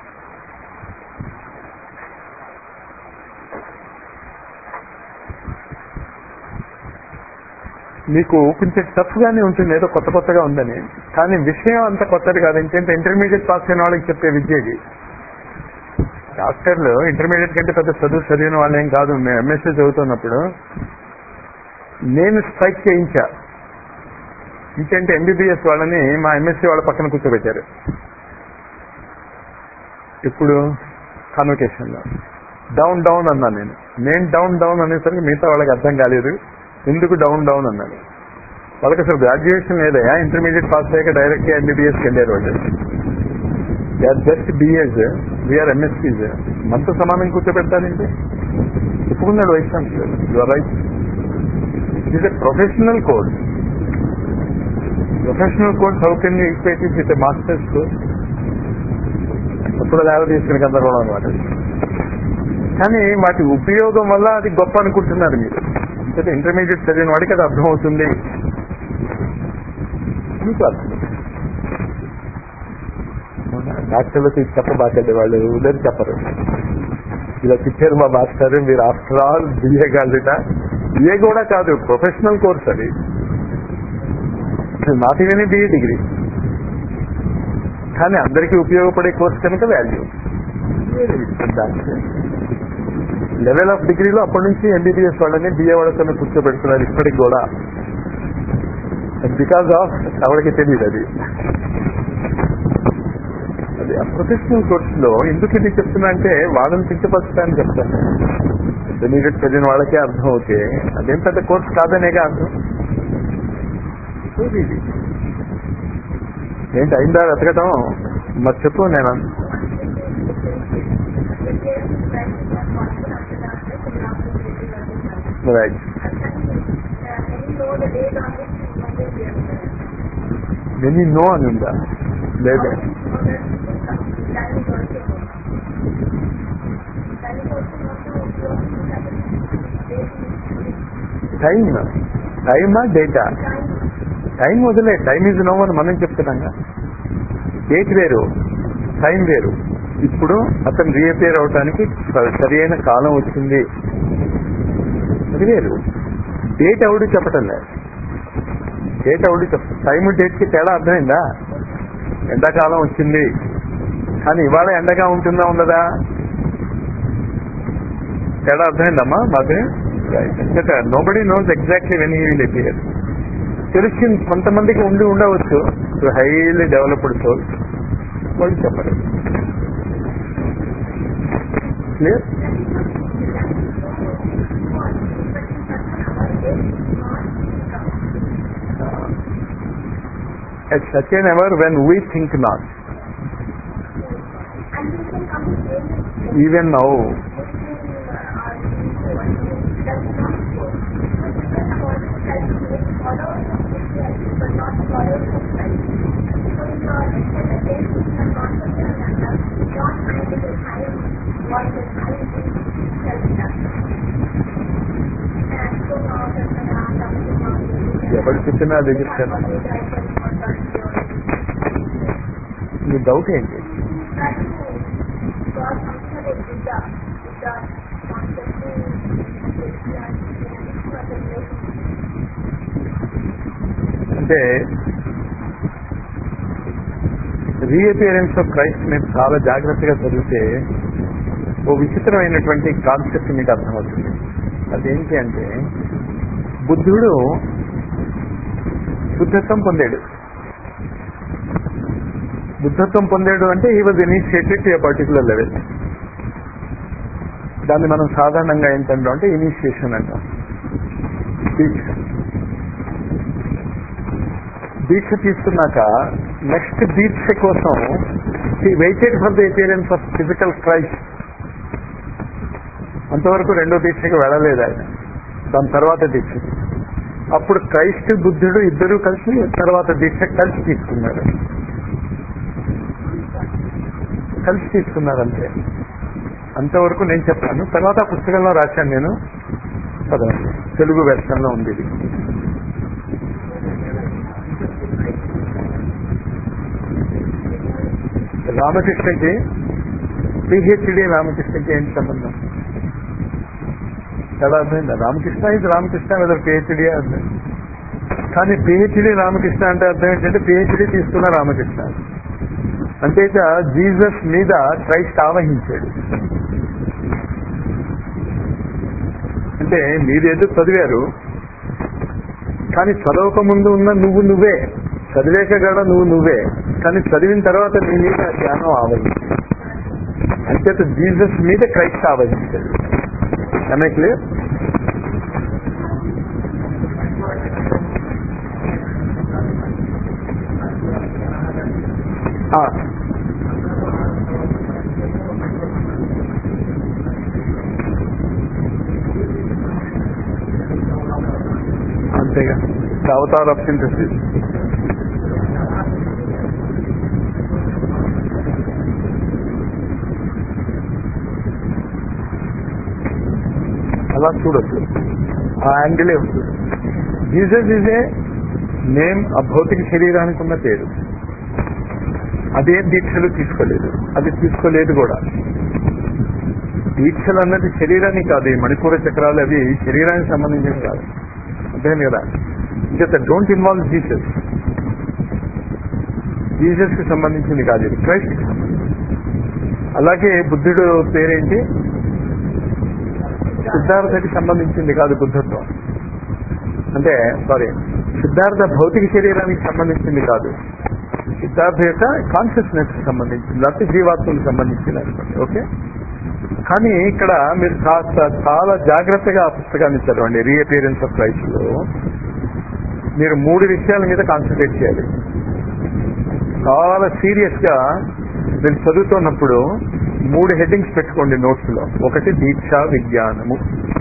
మీకు కొంచెం టఫ్ గానే ఉంటుంది, ఏదో కొత్త కొత్తగా ఉందని. కానీ విషయం అంత కొత్తది కాదు. ఏంటంటే ఇంటర్మీడియట్ పాస్ అయిన వాళ్ళకి చెప్పే విద్యది. డాక్టర్లు ఇంటర్మీడియట్ కంటే పెద్ద చదువు చదివిన వాళ్ళు ఏం కాదు. మేము ఎంఎస్సీ చదువుతున్నప్పుడు నేను స్ట్రైక్ చేయించా. ఇంకంటే ఎంబీబీఎస్ వాళ్ళని మా ఎంఎస్సీ వాళ్ళ పక్కన కూర్చోబెట్టారు. ఇప్పుడు కాన్వకేషన్ లో డౌన్ డౌన్ అన్నా నేను. నేను డౌన్ డౌన్ అనేసరికి మిగతా వాళ్ళకి అర్థం కాలేదు. ఎందుకు డౌన్ డౌన్ అన్నాను. వాళ్ళకి అసలు గ్రాడ్యుయేషన్ లేదయా, ఇంటర్మీడియట్ పాస్ అయ్యాక డైరెక్ట్ గా ఎంబీబీఎస్కి వెళ్ళారు వాళ్ళు. They are just BAs, we're MScs. మనతో సమానం కూర్చోబెడతానంటే చెప్పుకున్నాడు Vaishant. You are right. It is a professional course. Professional course how can you equate it with a masters course? అప్పుడు లేవ తీసుకుని గందరగోళం అనమాట. కానీ వాటి ఉపయోగం వల్ల అది గొప్ప అనుకుంటున్నారు మీరు. అంటే ఇంటర్మీడియట్ చదివిన వాడికి అది అర్థం అవుతుంది. మీకు అర్థం డాక్టర్లకు చెప్పబాకండి, వాళ్ళు ఉదయం చెప్పరు. ఇలా చెప్పారు మా మాస్టర్, మీరు ఆఫ్టర్ ఆల్ బిఏ కాదుట. బిఏ కూడా కాదు, ప్రొఫెషనల్ కోర్స్ అది. Not even BA degree. కానీ అందరికీ ఉపయోగపడే కోర్స్ కనుక వాల్యూ. లెవెల్ ఆఫ్ డిగ్రీలో అప్పటి నుంచి ఎంబీబీఎస్ వాళ్ళని బిఏ వాళ్ళతో కూర్చోబెడుతున్నారు ఇప్పటికి కూడా. బికాస్ ఆఫ్ ఎవరికి తెలియదు అది. అది ఆ ప్రొఫెషనల్ కోర్సులో ఎందుకు ఇది చెప్తున్నా అంటే వాళ్ళని కించపరుస్తానని చెప్తాను. ఇంటర్మీడియట్ చదివిన వాళ్ళకే అర్థం అవుతే అదేం పెద్ద కోర్సు కాదనేగా అర్థం. సో ఇది ఏంటి అయిందా వెతకటం? మరి చెప్పు. నేను రైట్ మెనీ నో అని ఉందా? లేదా టైమ్ టైమా డేటా? టైం వదిలే, టైం ఈజ్ నో అని మనం చెప్తున్నాగా. డేట్ వేరు, టైం వేరు. ఇప్పుడు అతను రీఅపేర్ అవడానికి సరి అయిన కాలం వచ్చింది, అది వేరు. డేట్ ఎవడు చెప్పటం లేదు. డేట్ ఎవడు చెప్ టైం డేట్కి తేడా అర్థమైందా? ఎండాకాలం వచ్చింది కానీ ఇవాళ ఎండగా ఉంటుందా ఉండదా? తేడా అర్థమైందమ్మా మాకు? Nobody knows exactly when he will appear. తెలిసి కొంతమందికి ఉండి ఉండవచ్చు, హైలీ డెవలప్డ్ సోల్స్, వాళ్ళు చెప్పరు. Clear? At such an hour when we think not. Even now. ఎవరు చెప్పినా అది చెప్తాను. మీ డౌట్ ఏంటి? అంటే రీఅపియరెన్స్ ఆఫ్ క్రైస్ట్ మీరు చాలా జాగ్రత్తగా చదివితే ఓ విచిత్రమైనటువంటి కాన్సెప్ట్ మీకు అర్థమవుతుంది. అదేంటి అంటే బుద్ధుడు బుద్ధత్వం పొందాడు. బుద్ధత్వం పొందాడు అంటే he was initiated to a particular level. దాన్ని మనం సాధారణంగా ఏంటంటాం అంటే ఇనిషియేషన్ అంటాం. దీక్ష దీక్ష తీసుకున్నాక నెక్స్ట్ దీక్ష కోసం he waited for the appearance of physical Christ. అంతవరకు రెండో దీక్షకి వెళ్ళలేదు ఆయన. దాని తర్వాత దీక్ష అప్పుడు క్రైస్ట్ బుద్ధుడు ఇద్దరు కలిసి తర్వాత దీక్ష కలిసి తీసుకున్నారు. కలిసి తీసుకున్నారు అంతే. అంతవరకు నేను చెప్పాను. తర్వాత పుస్తకంలో రాశాను నేను, తెలుగు వెర్షన్లో ఉంది ఇది. రామకృష్ణకి పిహెచ్డి రామకృష్ణకి ఏంటి సంబంధం? ఎలా అర్థమైందా? రామకృష్ణ ఇది రామకృష్ణ లేదా పిహెచ్డి అర్థం. కానీ పిహెచ్డి రామకృష్ణ అంటే అర్థం ఏంటంటే పిహెచ్డి తీసుకున్న రామకృష్ణ. అంటే జీసస్ మీద క్రైస్ట్ ఆవహించాడు. అంటే మీరేదో చదివారు కానీ చదవక ముందు ఉన్న నువ్వు నువ్వే, చదివేక కూడా నువ్వు నువ్వే, కానీ చదివిన తర్వాత నీ మీద జ్ఞానం ఆవహించాడు. అంచేత జీసస్ మీద క్రైస్ట్ ఆవహించాడు. అనే క్లియర్? అంతేగా, అవతార్ ఆఫ్ సింథసిస్. అలా చూడొచ్చు, ఆ యాంగిలే వస్తుంది. జీసస్ ఈజ్ ఏ నేమ్, ఆ భౌతిక శరీరానికి ఉన్న పేరు. అదే దీక్షలు తీసుకోలేదు, అది తీసుకోలేదు కూడా. దీక్షలు అన్నది శరీరానికి కాదు, ఈ మణిపూర చక్రాలు అవి శరీరానికి సంబంధించినవి కాదు. అంతేను కదా. ఇంకా డోంట్ ఇన్వాల్వ్ జీసస్, జీసస్ కి సంబంధించింది కాదు ఇది, క్రైస్ట్ కి సంబంధించింది. అలాగే బుద్ధుడు పేరేంటి? సిద్ధార్థకి సంబంధించింది కాదు బుద్ధత్వం. అంటే సారీ, సిద్ధార్థ భౌతిక శరీరానికి సంబంధించింది కాదు, సిద్ధార్థ యొక్క కాన్షియస్నెస్ కి సంబంధించింది, లేకపోతే జీవాత్మకు సంబంధించింది అనుకోండి. ఓకే, కానీ ఇక్కడ మీరు కాస్త చాలా జాగ్రత్తగా ఆ పుస్తకాన్ని చదవండి. రీఅపియరెన్స్ ఆఫ్ క్రైస్ట్ లో మీరు మూడు విషయాల మీద కాన్సన్ట్రేట్ చేయాలి. చాలా సీరియస్ గా మీరు చదువుతున్నప్పుడు మూడు హెడ్డింగ్స్ పెట్టుకోండి నోట్స్ లో. ఒకటి దీక్షా విజ్ఞానము,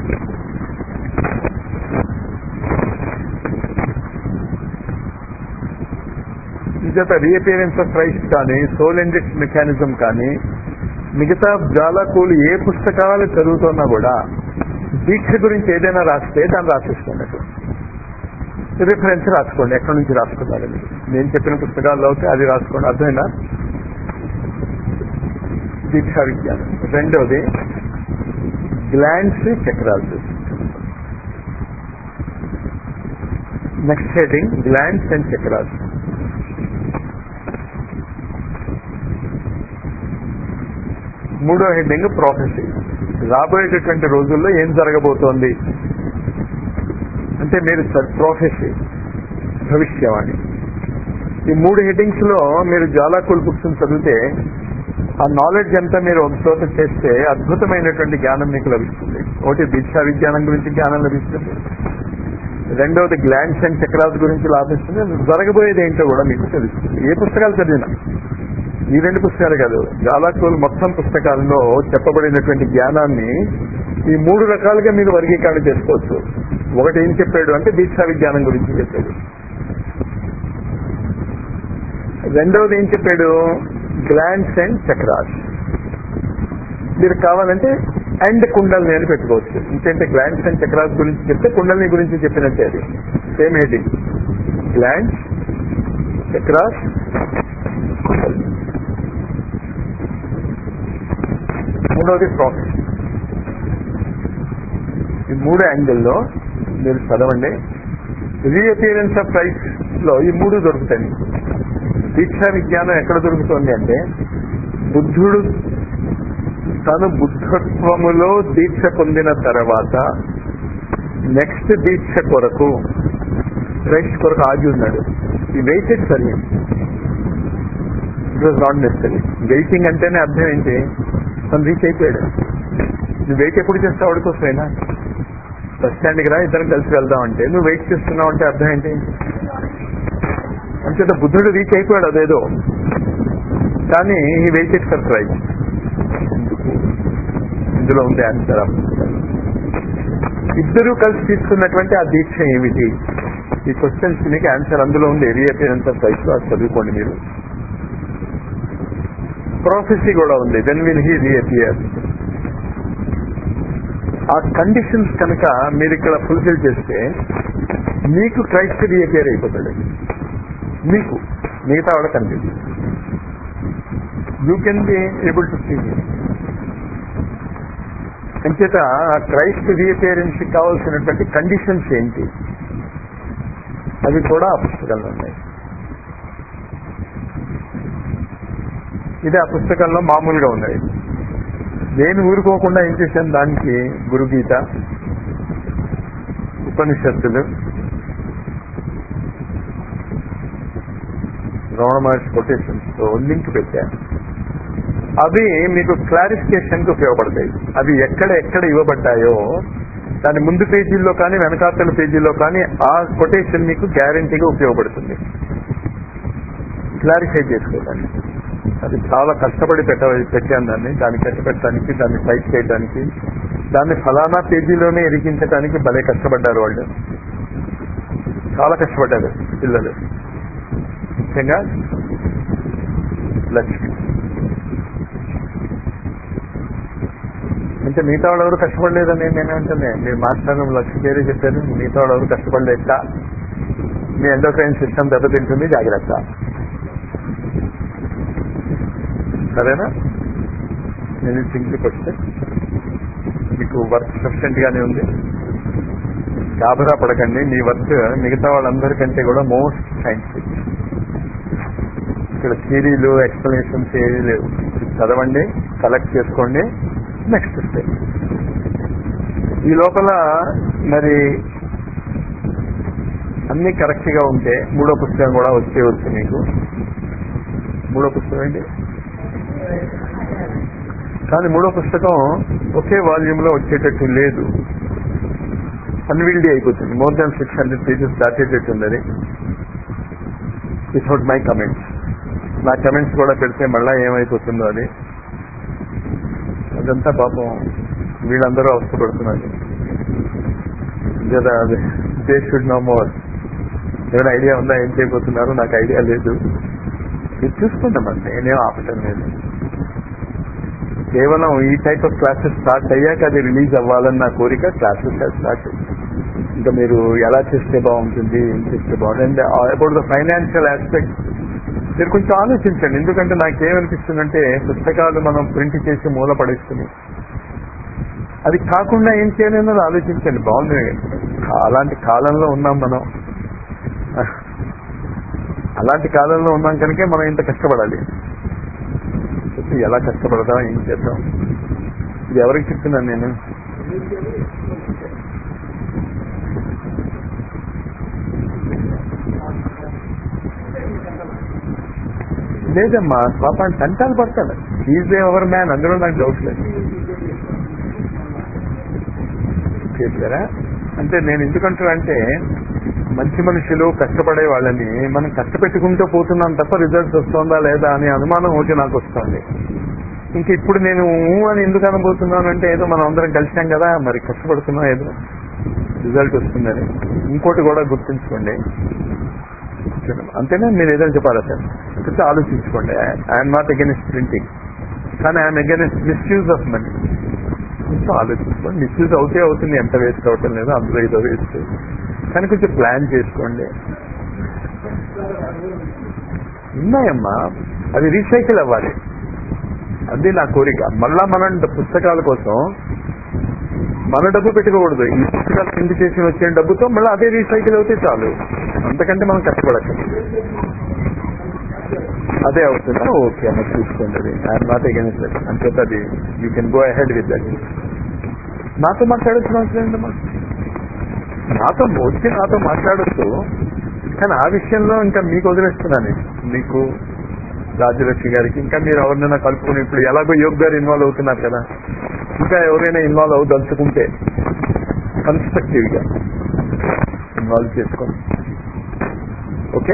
ఇంచేత రీఅపియరెన్స్ ఆఫ్ క్రైస్ట్ కానీ, సోల్ ఇండెక్స్ మెకానిజం కానీ, మిగతా జ్వాలాకులు ఏ పుస్తకాలు చదువుతున్నా కూడా దీక్ష గురించి ఏదైనా రాస్తే దాన్ని రాసేస్తున్నట్టు రిఫరెన్స్ రాసుకోండి. ఎక్కడి నుంచి రాసుకున్నారని నేను చెప్పిన పుస్తకాల్లో అయితే అది రాసుకోండి. అర్థమైనా? దీక్షా విజ్ఞానం. రెండవది గ్లాండ్స్ చక్రాల్స్. నెక్స్ట్ హెడింగ్ గ్లాండ్స్ అండ్ చక్రాల్స్. మూడో హెడ్డింగ్ ప్రాఫెసీ. రాబోయేటటువంటి రోజుల్లో ఏం జరగబోతోంది అంటే మీరు ప్రాఫెసీ, భవిష్యవాణి. ఈ మూడు హెడ్డింగ్స్ లో మీరు జ్వాలాకుల్ బుక్స్ చదివితే ఆ నాలెడ్జ్ అంతా మీరు ఒక చోట చేస్తే అద్భుతమైనటువంటి జ్ఞానం మీకు లభిస్తుంది. ఒకటి దీక్షా విజ్ఞానం గురించి జ్ఞానం లభిస్తుంది, రెండవది గ్లాండ్స్ అండ్ చక్రాస్ గురించి లాభిస్తుంది, జరగబోయేది ఏంటో కూడా మీకు తెలుస్తుంది. ఏ పుస్తకాలు చదివినా, ఈ రెండు పుస్తకాలు కాదు, జ్వాలాకుల్ మొత్తం పుస్తకాల్లో చెప్పబడినటువంటి జ్ఞానాన్ని ఈ మూడు రకాలుగా మీరు వర్గీకరణ చేసుకోవచ్చు. ఒకటి ఏం చెప్పాడు అంటే దీక్షా విజ్ఞానం గురించి చెప్పాడు, రెండవది ఏం చెప్పాడు గ్లాండ్స్ అండ్ చక్రాస్. మీరు కావాలంటే అండ్ కుండల్ని అని పెట్టుకోవచ్చు. ఇంకంటే గ్లాండ్స్ అండ్ చక్రాస్ గురించి చెప్తే కుండల్ని గురించి చెప్పినట్టే, అది సేమ్ హెడ్డింగ్. గ్లాండ్స్, చక్రాస్, కుండల్ని. మూడవది ప్రాఫిట్. ఈ మూడు యాంగిల్లో మీరు చదవండి. రీఅపియరెన్స్ ఆఫ్ క్రైస్ట్ లో ఈ మూడు దొరుకుతాయి. దీక్షా విజ్ఞానం ఎక్కడ దొరుకుతుంది అంటే బుద్ధుడు తను బుద్ధత్వములో దీక్ష పొందిన తర్వాత నెక్స్ట్ దీక్ష కొరకు క్రైస్ట్ కొరకు ఆగి ఉన్నాడు. ఈ waited service it was not necessary. Waiting అంటేనే అర్థం ఏంటి? తను రీచ్ అయిపోయాడు. నువ్వు వెయిట్ ఎప్పుడు చేస్తావు? వాడికోసమైనా బస్ స్టాండ్కి రా, ఇద్దరం కలిసి వెళ్దాం అంటే నువ్వు వెయిట్ చేస్తున్నావు అంటే అర్థం ఏంటి? అంచేత బుద్ధుడు రీచ్ అయిపోయాడు అదేదో, కానీ ఈ వెయిటెడ్ ఫర్ క్రైస్ట్. ఇందులో ఉంది ఆన్సర్. ఇద్దరూ కలిసి తీసుకున్నటువంటి ఆ దీక్ష ఏమిటి? ఈ క్వశ్చన్స్ మీకు ఆన్సర్ అందులో ఉంది. రీఅపియరెన్స్ ఆఫ్ క్రైస్ట్ అది చదువుకోండి మీరు. ప్రాఫెసీ కూడా ఉంది. Then will he reappear. ఆ కండిషన్స్ కనుక మీరు ఇక్కడ ఫుల్ఫిల్ చేస్తే మీకు క్రైస్ట్ రీఅపియర్ అయిపోతాడు. మీకు మిగతా వాళ్ళ కనిపిస్తుంది. You can be able to see him. అంచేత క్రైస్ట్ రీఅపియరెన్స్ కి కావాల్సినటువంటి కండిషన్స్ ఏంటి అవి కూడా ఆ పుస్తకంలో ఉన్నాయి. ఇది ఆ పుస్తకంలో మామూలుగా ఉన్నాయి. నేను ఊరుకోకుండా ఏం చేశాను, దానికి గురుగీత, ఉపనిషత్తులు, రమణ మహర్షి కొటేషన్స్ తో లింక్ పెట్టాను. అవి మీకు క్లారిఫికేషన్ కి ఉపయోగపడతాయి. అవి ఎక్కడ ఎక్కడ ఇవ్వబడ్డాయో దాని ముందు పేజీల్లో కానీ వెనకాతల పేజీల్లో కానీ ఆ కొటేషన్ మీకు గ్యారంటీగా ఉపయోగపడుతుంది క్లారిఫై చేసుకోవడానికి. అది చాలా కష్టపడి పెట్ట పెట్టాను దాన్ని. దాన్ని కష్టపెట్టడానికి, దాన్ని టైప్ చేయడానికి, దాన్ని ఫలానా పేజీలోనే ఎరిగించడానికి భలే కష్టపడ్డారు వాళ్ళు. చాలా కష్టపడ్డారు పిల్లలు, ముఖ్యంగా లక్ష్మి. అంటే మిగతా వాళ్ళు ఎవరు కష్టపడలేదని నేనేమంటానే, మీ మాస్టర్ లక్ష్మి పేరే చెప్పారు. మిగతా వాళ్ళు ఎవరు కష్టపడలేక మీ ఎండోక్రైన్ సిస్టమ్ దెబ్బతింటుంది, జాగ్రత్త. సరేనా? నేను సింగిల్కి వస్తే మీకు వర్క్ సఫిషియెంట్ గానే ఉంది. గాబరా పడకండి. మీ వర్క్ మిగతా వాళ్ళందరికంటే కూడా మోస్ట్ సైంటిఫిక్. ఇక్కడ థియరీలు, ఎక్స్ప్లెనేషన్స్ ఏమీ లేవు. చదవండి, కలెక్ట్ చేసుకోండి, నెక్స్ట్ స్టెప్. ఈ లోపల మరి అన్ని కరెక్ట్ గా ఉంటే మూడో పుస్తకం కూడా వచ్చేవచ్చు మీకు. మూడో పుస్తకం ఏంటి? కానీ మూడో పుస్తకం ఒకే వాల్యూమ్ లో వచ్చేటట్టు లేదు, అన్విల్డీ అయిపోతుంది. More than six hundred pages దాటేటట్టు ఉంది అది. Without my comments. నా కమెంట్స్ కూడా పెడితే మళ్ళా ఏమైపోతుందో అది. అదంతా పాపం వీళ్ళందరూ అవస్థపడుతున్నారు కదా. They should no more. ఏమైనా ఐడియా ఉందా ఏం చేయబోతున్నారు? నాకు ఐడియా లేదు. ఇది చూసుకుంటామండి, నేనేం ఆపటం లేదు. కేవలం ఈ టైప్ ఆఫ్ క్లాసెస్ స్టార్ట్ అయ్యాక అది రిలీజ్ అవ్వాలన్న కోరిక క్లాసెస్ స్టార్ట్. ఇంకా మీరు ఎలా చేస్తే బాగుంటుంది, ఏం చేస్తే బాగుంటుంది, అబౌట్ ద ఫైనాన్షియల్ ఆస్పెక్ట్ మీరు కొంచెం ఆలోచించండి. ఎందుకంటే నాకేమనిపిస్తుందంటే పుస్తకాలు మనం ప్రింట్ చేసి మూల పడేస్తున్నాం. అది కాకుండా ఏం చేయాలన్నది ఆలోచించండి. బాగుంది. అలాంటి కాలంలో ఉన్నాం మనం. అలాంటి కాలంలో ఉన్నాం కనుకే మనం ఇంత కష్టపడాలి. ఎలా కష్టపడదాం, ఏం చేద్దాం, ఇది ఎవరికి చెప్తున్నాను నేను? లేదమ్మా, పాప తంటాలు పడతాడు. ఈజ్ ఎవర్ మ్యాన్, అందులో నాకు డౌట్ లేదు. చెప్పారా? అంటే నేను ఎందుకంటున్నా అంటే మంచి మనుషులు కష్టపడే వాళ్ళని మనం కష్టపెట్టుకుంటూ పోతున్నాం తప్ప రిజల్ట్స్ వస్తుందా లేదా అనే అనుమానం ఒకటి నాకు వస్తుంది. ఇంక ఇప్పుడు నేను అని ఎందుకు అనబోతున్నాను అంటే ఏదో మనం అందరం కలిసాం కదా, మరి కష్టపడుతున్నాం, ఏదో రిజల్ట్ వస్తుందని. ఇంకోటి కూడా గుర్తుంచుకోండి, అంతేనా? మీరు ఏదైనా చెప్పాలా సార్? కొంచెం ఆలోచించుకోండి. ఐఎమ్ నాట్ అగెన్స్ట్ ప్రింటింగ్, కానీ I'm against misuse of money. కొంచెం ఆలోచించుకోండి. మిస్యూజ్ అవుతే అవుతుంది, ఎంత వేస్ట్ అవటం లేదు, అందులో ఏదో వేస్ట్. కానీ కొంచెం ప్లాన్ చేసుకోండి. ఉన్నాయమ్మా, అది రీసైకిల్ అవ్వాలి. అది నా కోరిక. మళ్ళా మనం పుస్తకాల కోసం మన డబ్బు పెట్టుకోకూడదు. ఈ పుస్తకాలు ప్రింట్ చేసి వచ్చే డబ్బుతో మళ్ళీ అదే రీసైకిల్ అవుతే చాలు, అంతకంటే మనం కష్టపడచ్చు. అదే అవుతుందా? ఓకే అన్న, చూసుకోండి. అది ఐఎమ్ నాట్ అగెన్స్ట్ దట్. అంచేత అది you can go ahead with that. నాతో మాట్లాడచ్చు అవసరం ఏంటమ్మా? నాతో వచ్చి నాతో మాట్లాడచ్చు, కానీ ఆ విషయంలో ఇంకా మీకు వదిలేస్తున్నాను. మీకు, రాజలక్ష్మి గారికి, ఇంకా మీరు ఎవరినైనా కలుపుకుని, ఇప్పుడు ఎలాగో యోగ్ గారు ఇన్వాల్వ్ అవుతున్నారు కదా, ఇంకా ఎవరైనా ఇన్వాల్వ్ అవ్వదలుచుకుంటే కన్స్ట్రక్టివ్ గా ఇన్వాల్వ్ చేసుకోండి. ఓకే?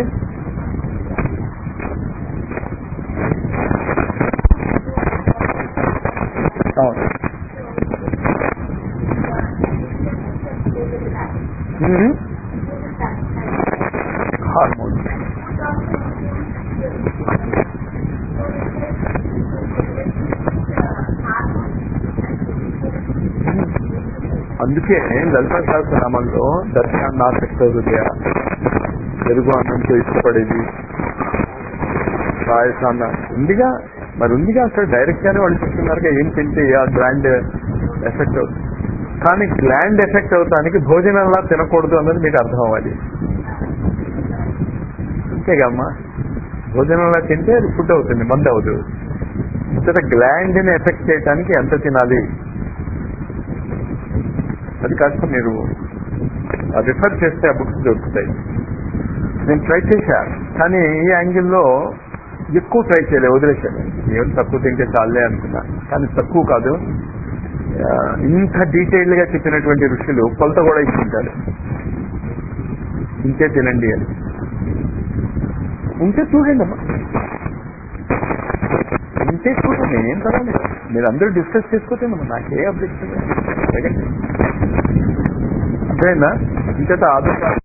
హార్మోన్ అందుకే లలిత సహస్రనామంలో దర్శనాన్ని ఆసక్తి హృదయ, పెరుగు అన్నంతో ఇష్టపడేది, పాయసాన్న ఉందిగా, మరి ఉందిగా అక్కడ డైరెక్ట్ గానే వాళ్ళు చెప్తున్నారుగా ఏం తింటే ఆ గ్లాండ్ ఎఫెక్ట్ అవుతుంది. కానీ గ్లాండ్ ఎఫెక్ట్ అవుతానికి భోజనంలా తినకూడదు అన్నది మీకు అర్థం అవ్వాలి. అంతేగామ్మా, భోజనంలా తింటే అది ఫుడ్ అవుతుంది, మందు అవుతుంది. ఇతర గ్లాండ్ ని ఎఫెక్ట్ చేయడానికి ఎంత తినాలి అది కాస్త మీరు రిఫర్ చేస్తే ఆ బుక్స్ దొరుకుతాయి. నేను ట్రై చేశా, కానీ ఈ యాంగిల్లో ఎక్కువ ట్రై చేయలేదు, వదిలేశాను. ఏం తక్కువ తింటే చాలే అనుకున్నా, కానీ తక్కువ కాదు. ఇంత డీటెయిల్ గా చెప్పినటువంటి ఋషులు కొలత కూడా ఇచ్చింటారు, ఇంతే తినండి అని. ఉంటే చూడండి అమ్మా, ఉంటే చూడండి, ఏం పర్వాలేదు. మీరు అందరూ డిస్కస్ చేసుకోతే మనం నాకే అబ్జెక్షన్ అర్థమైందా? ఇంకేత ఆధార్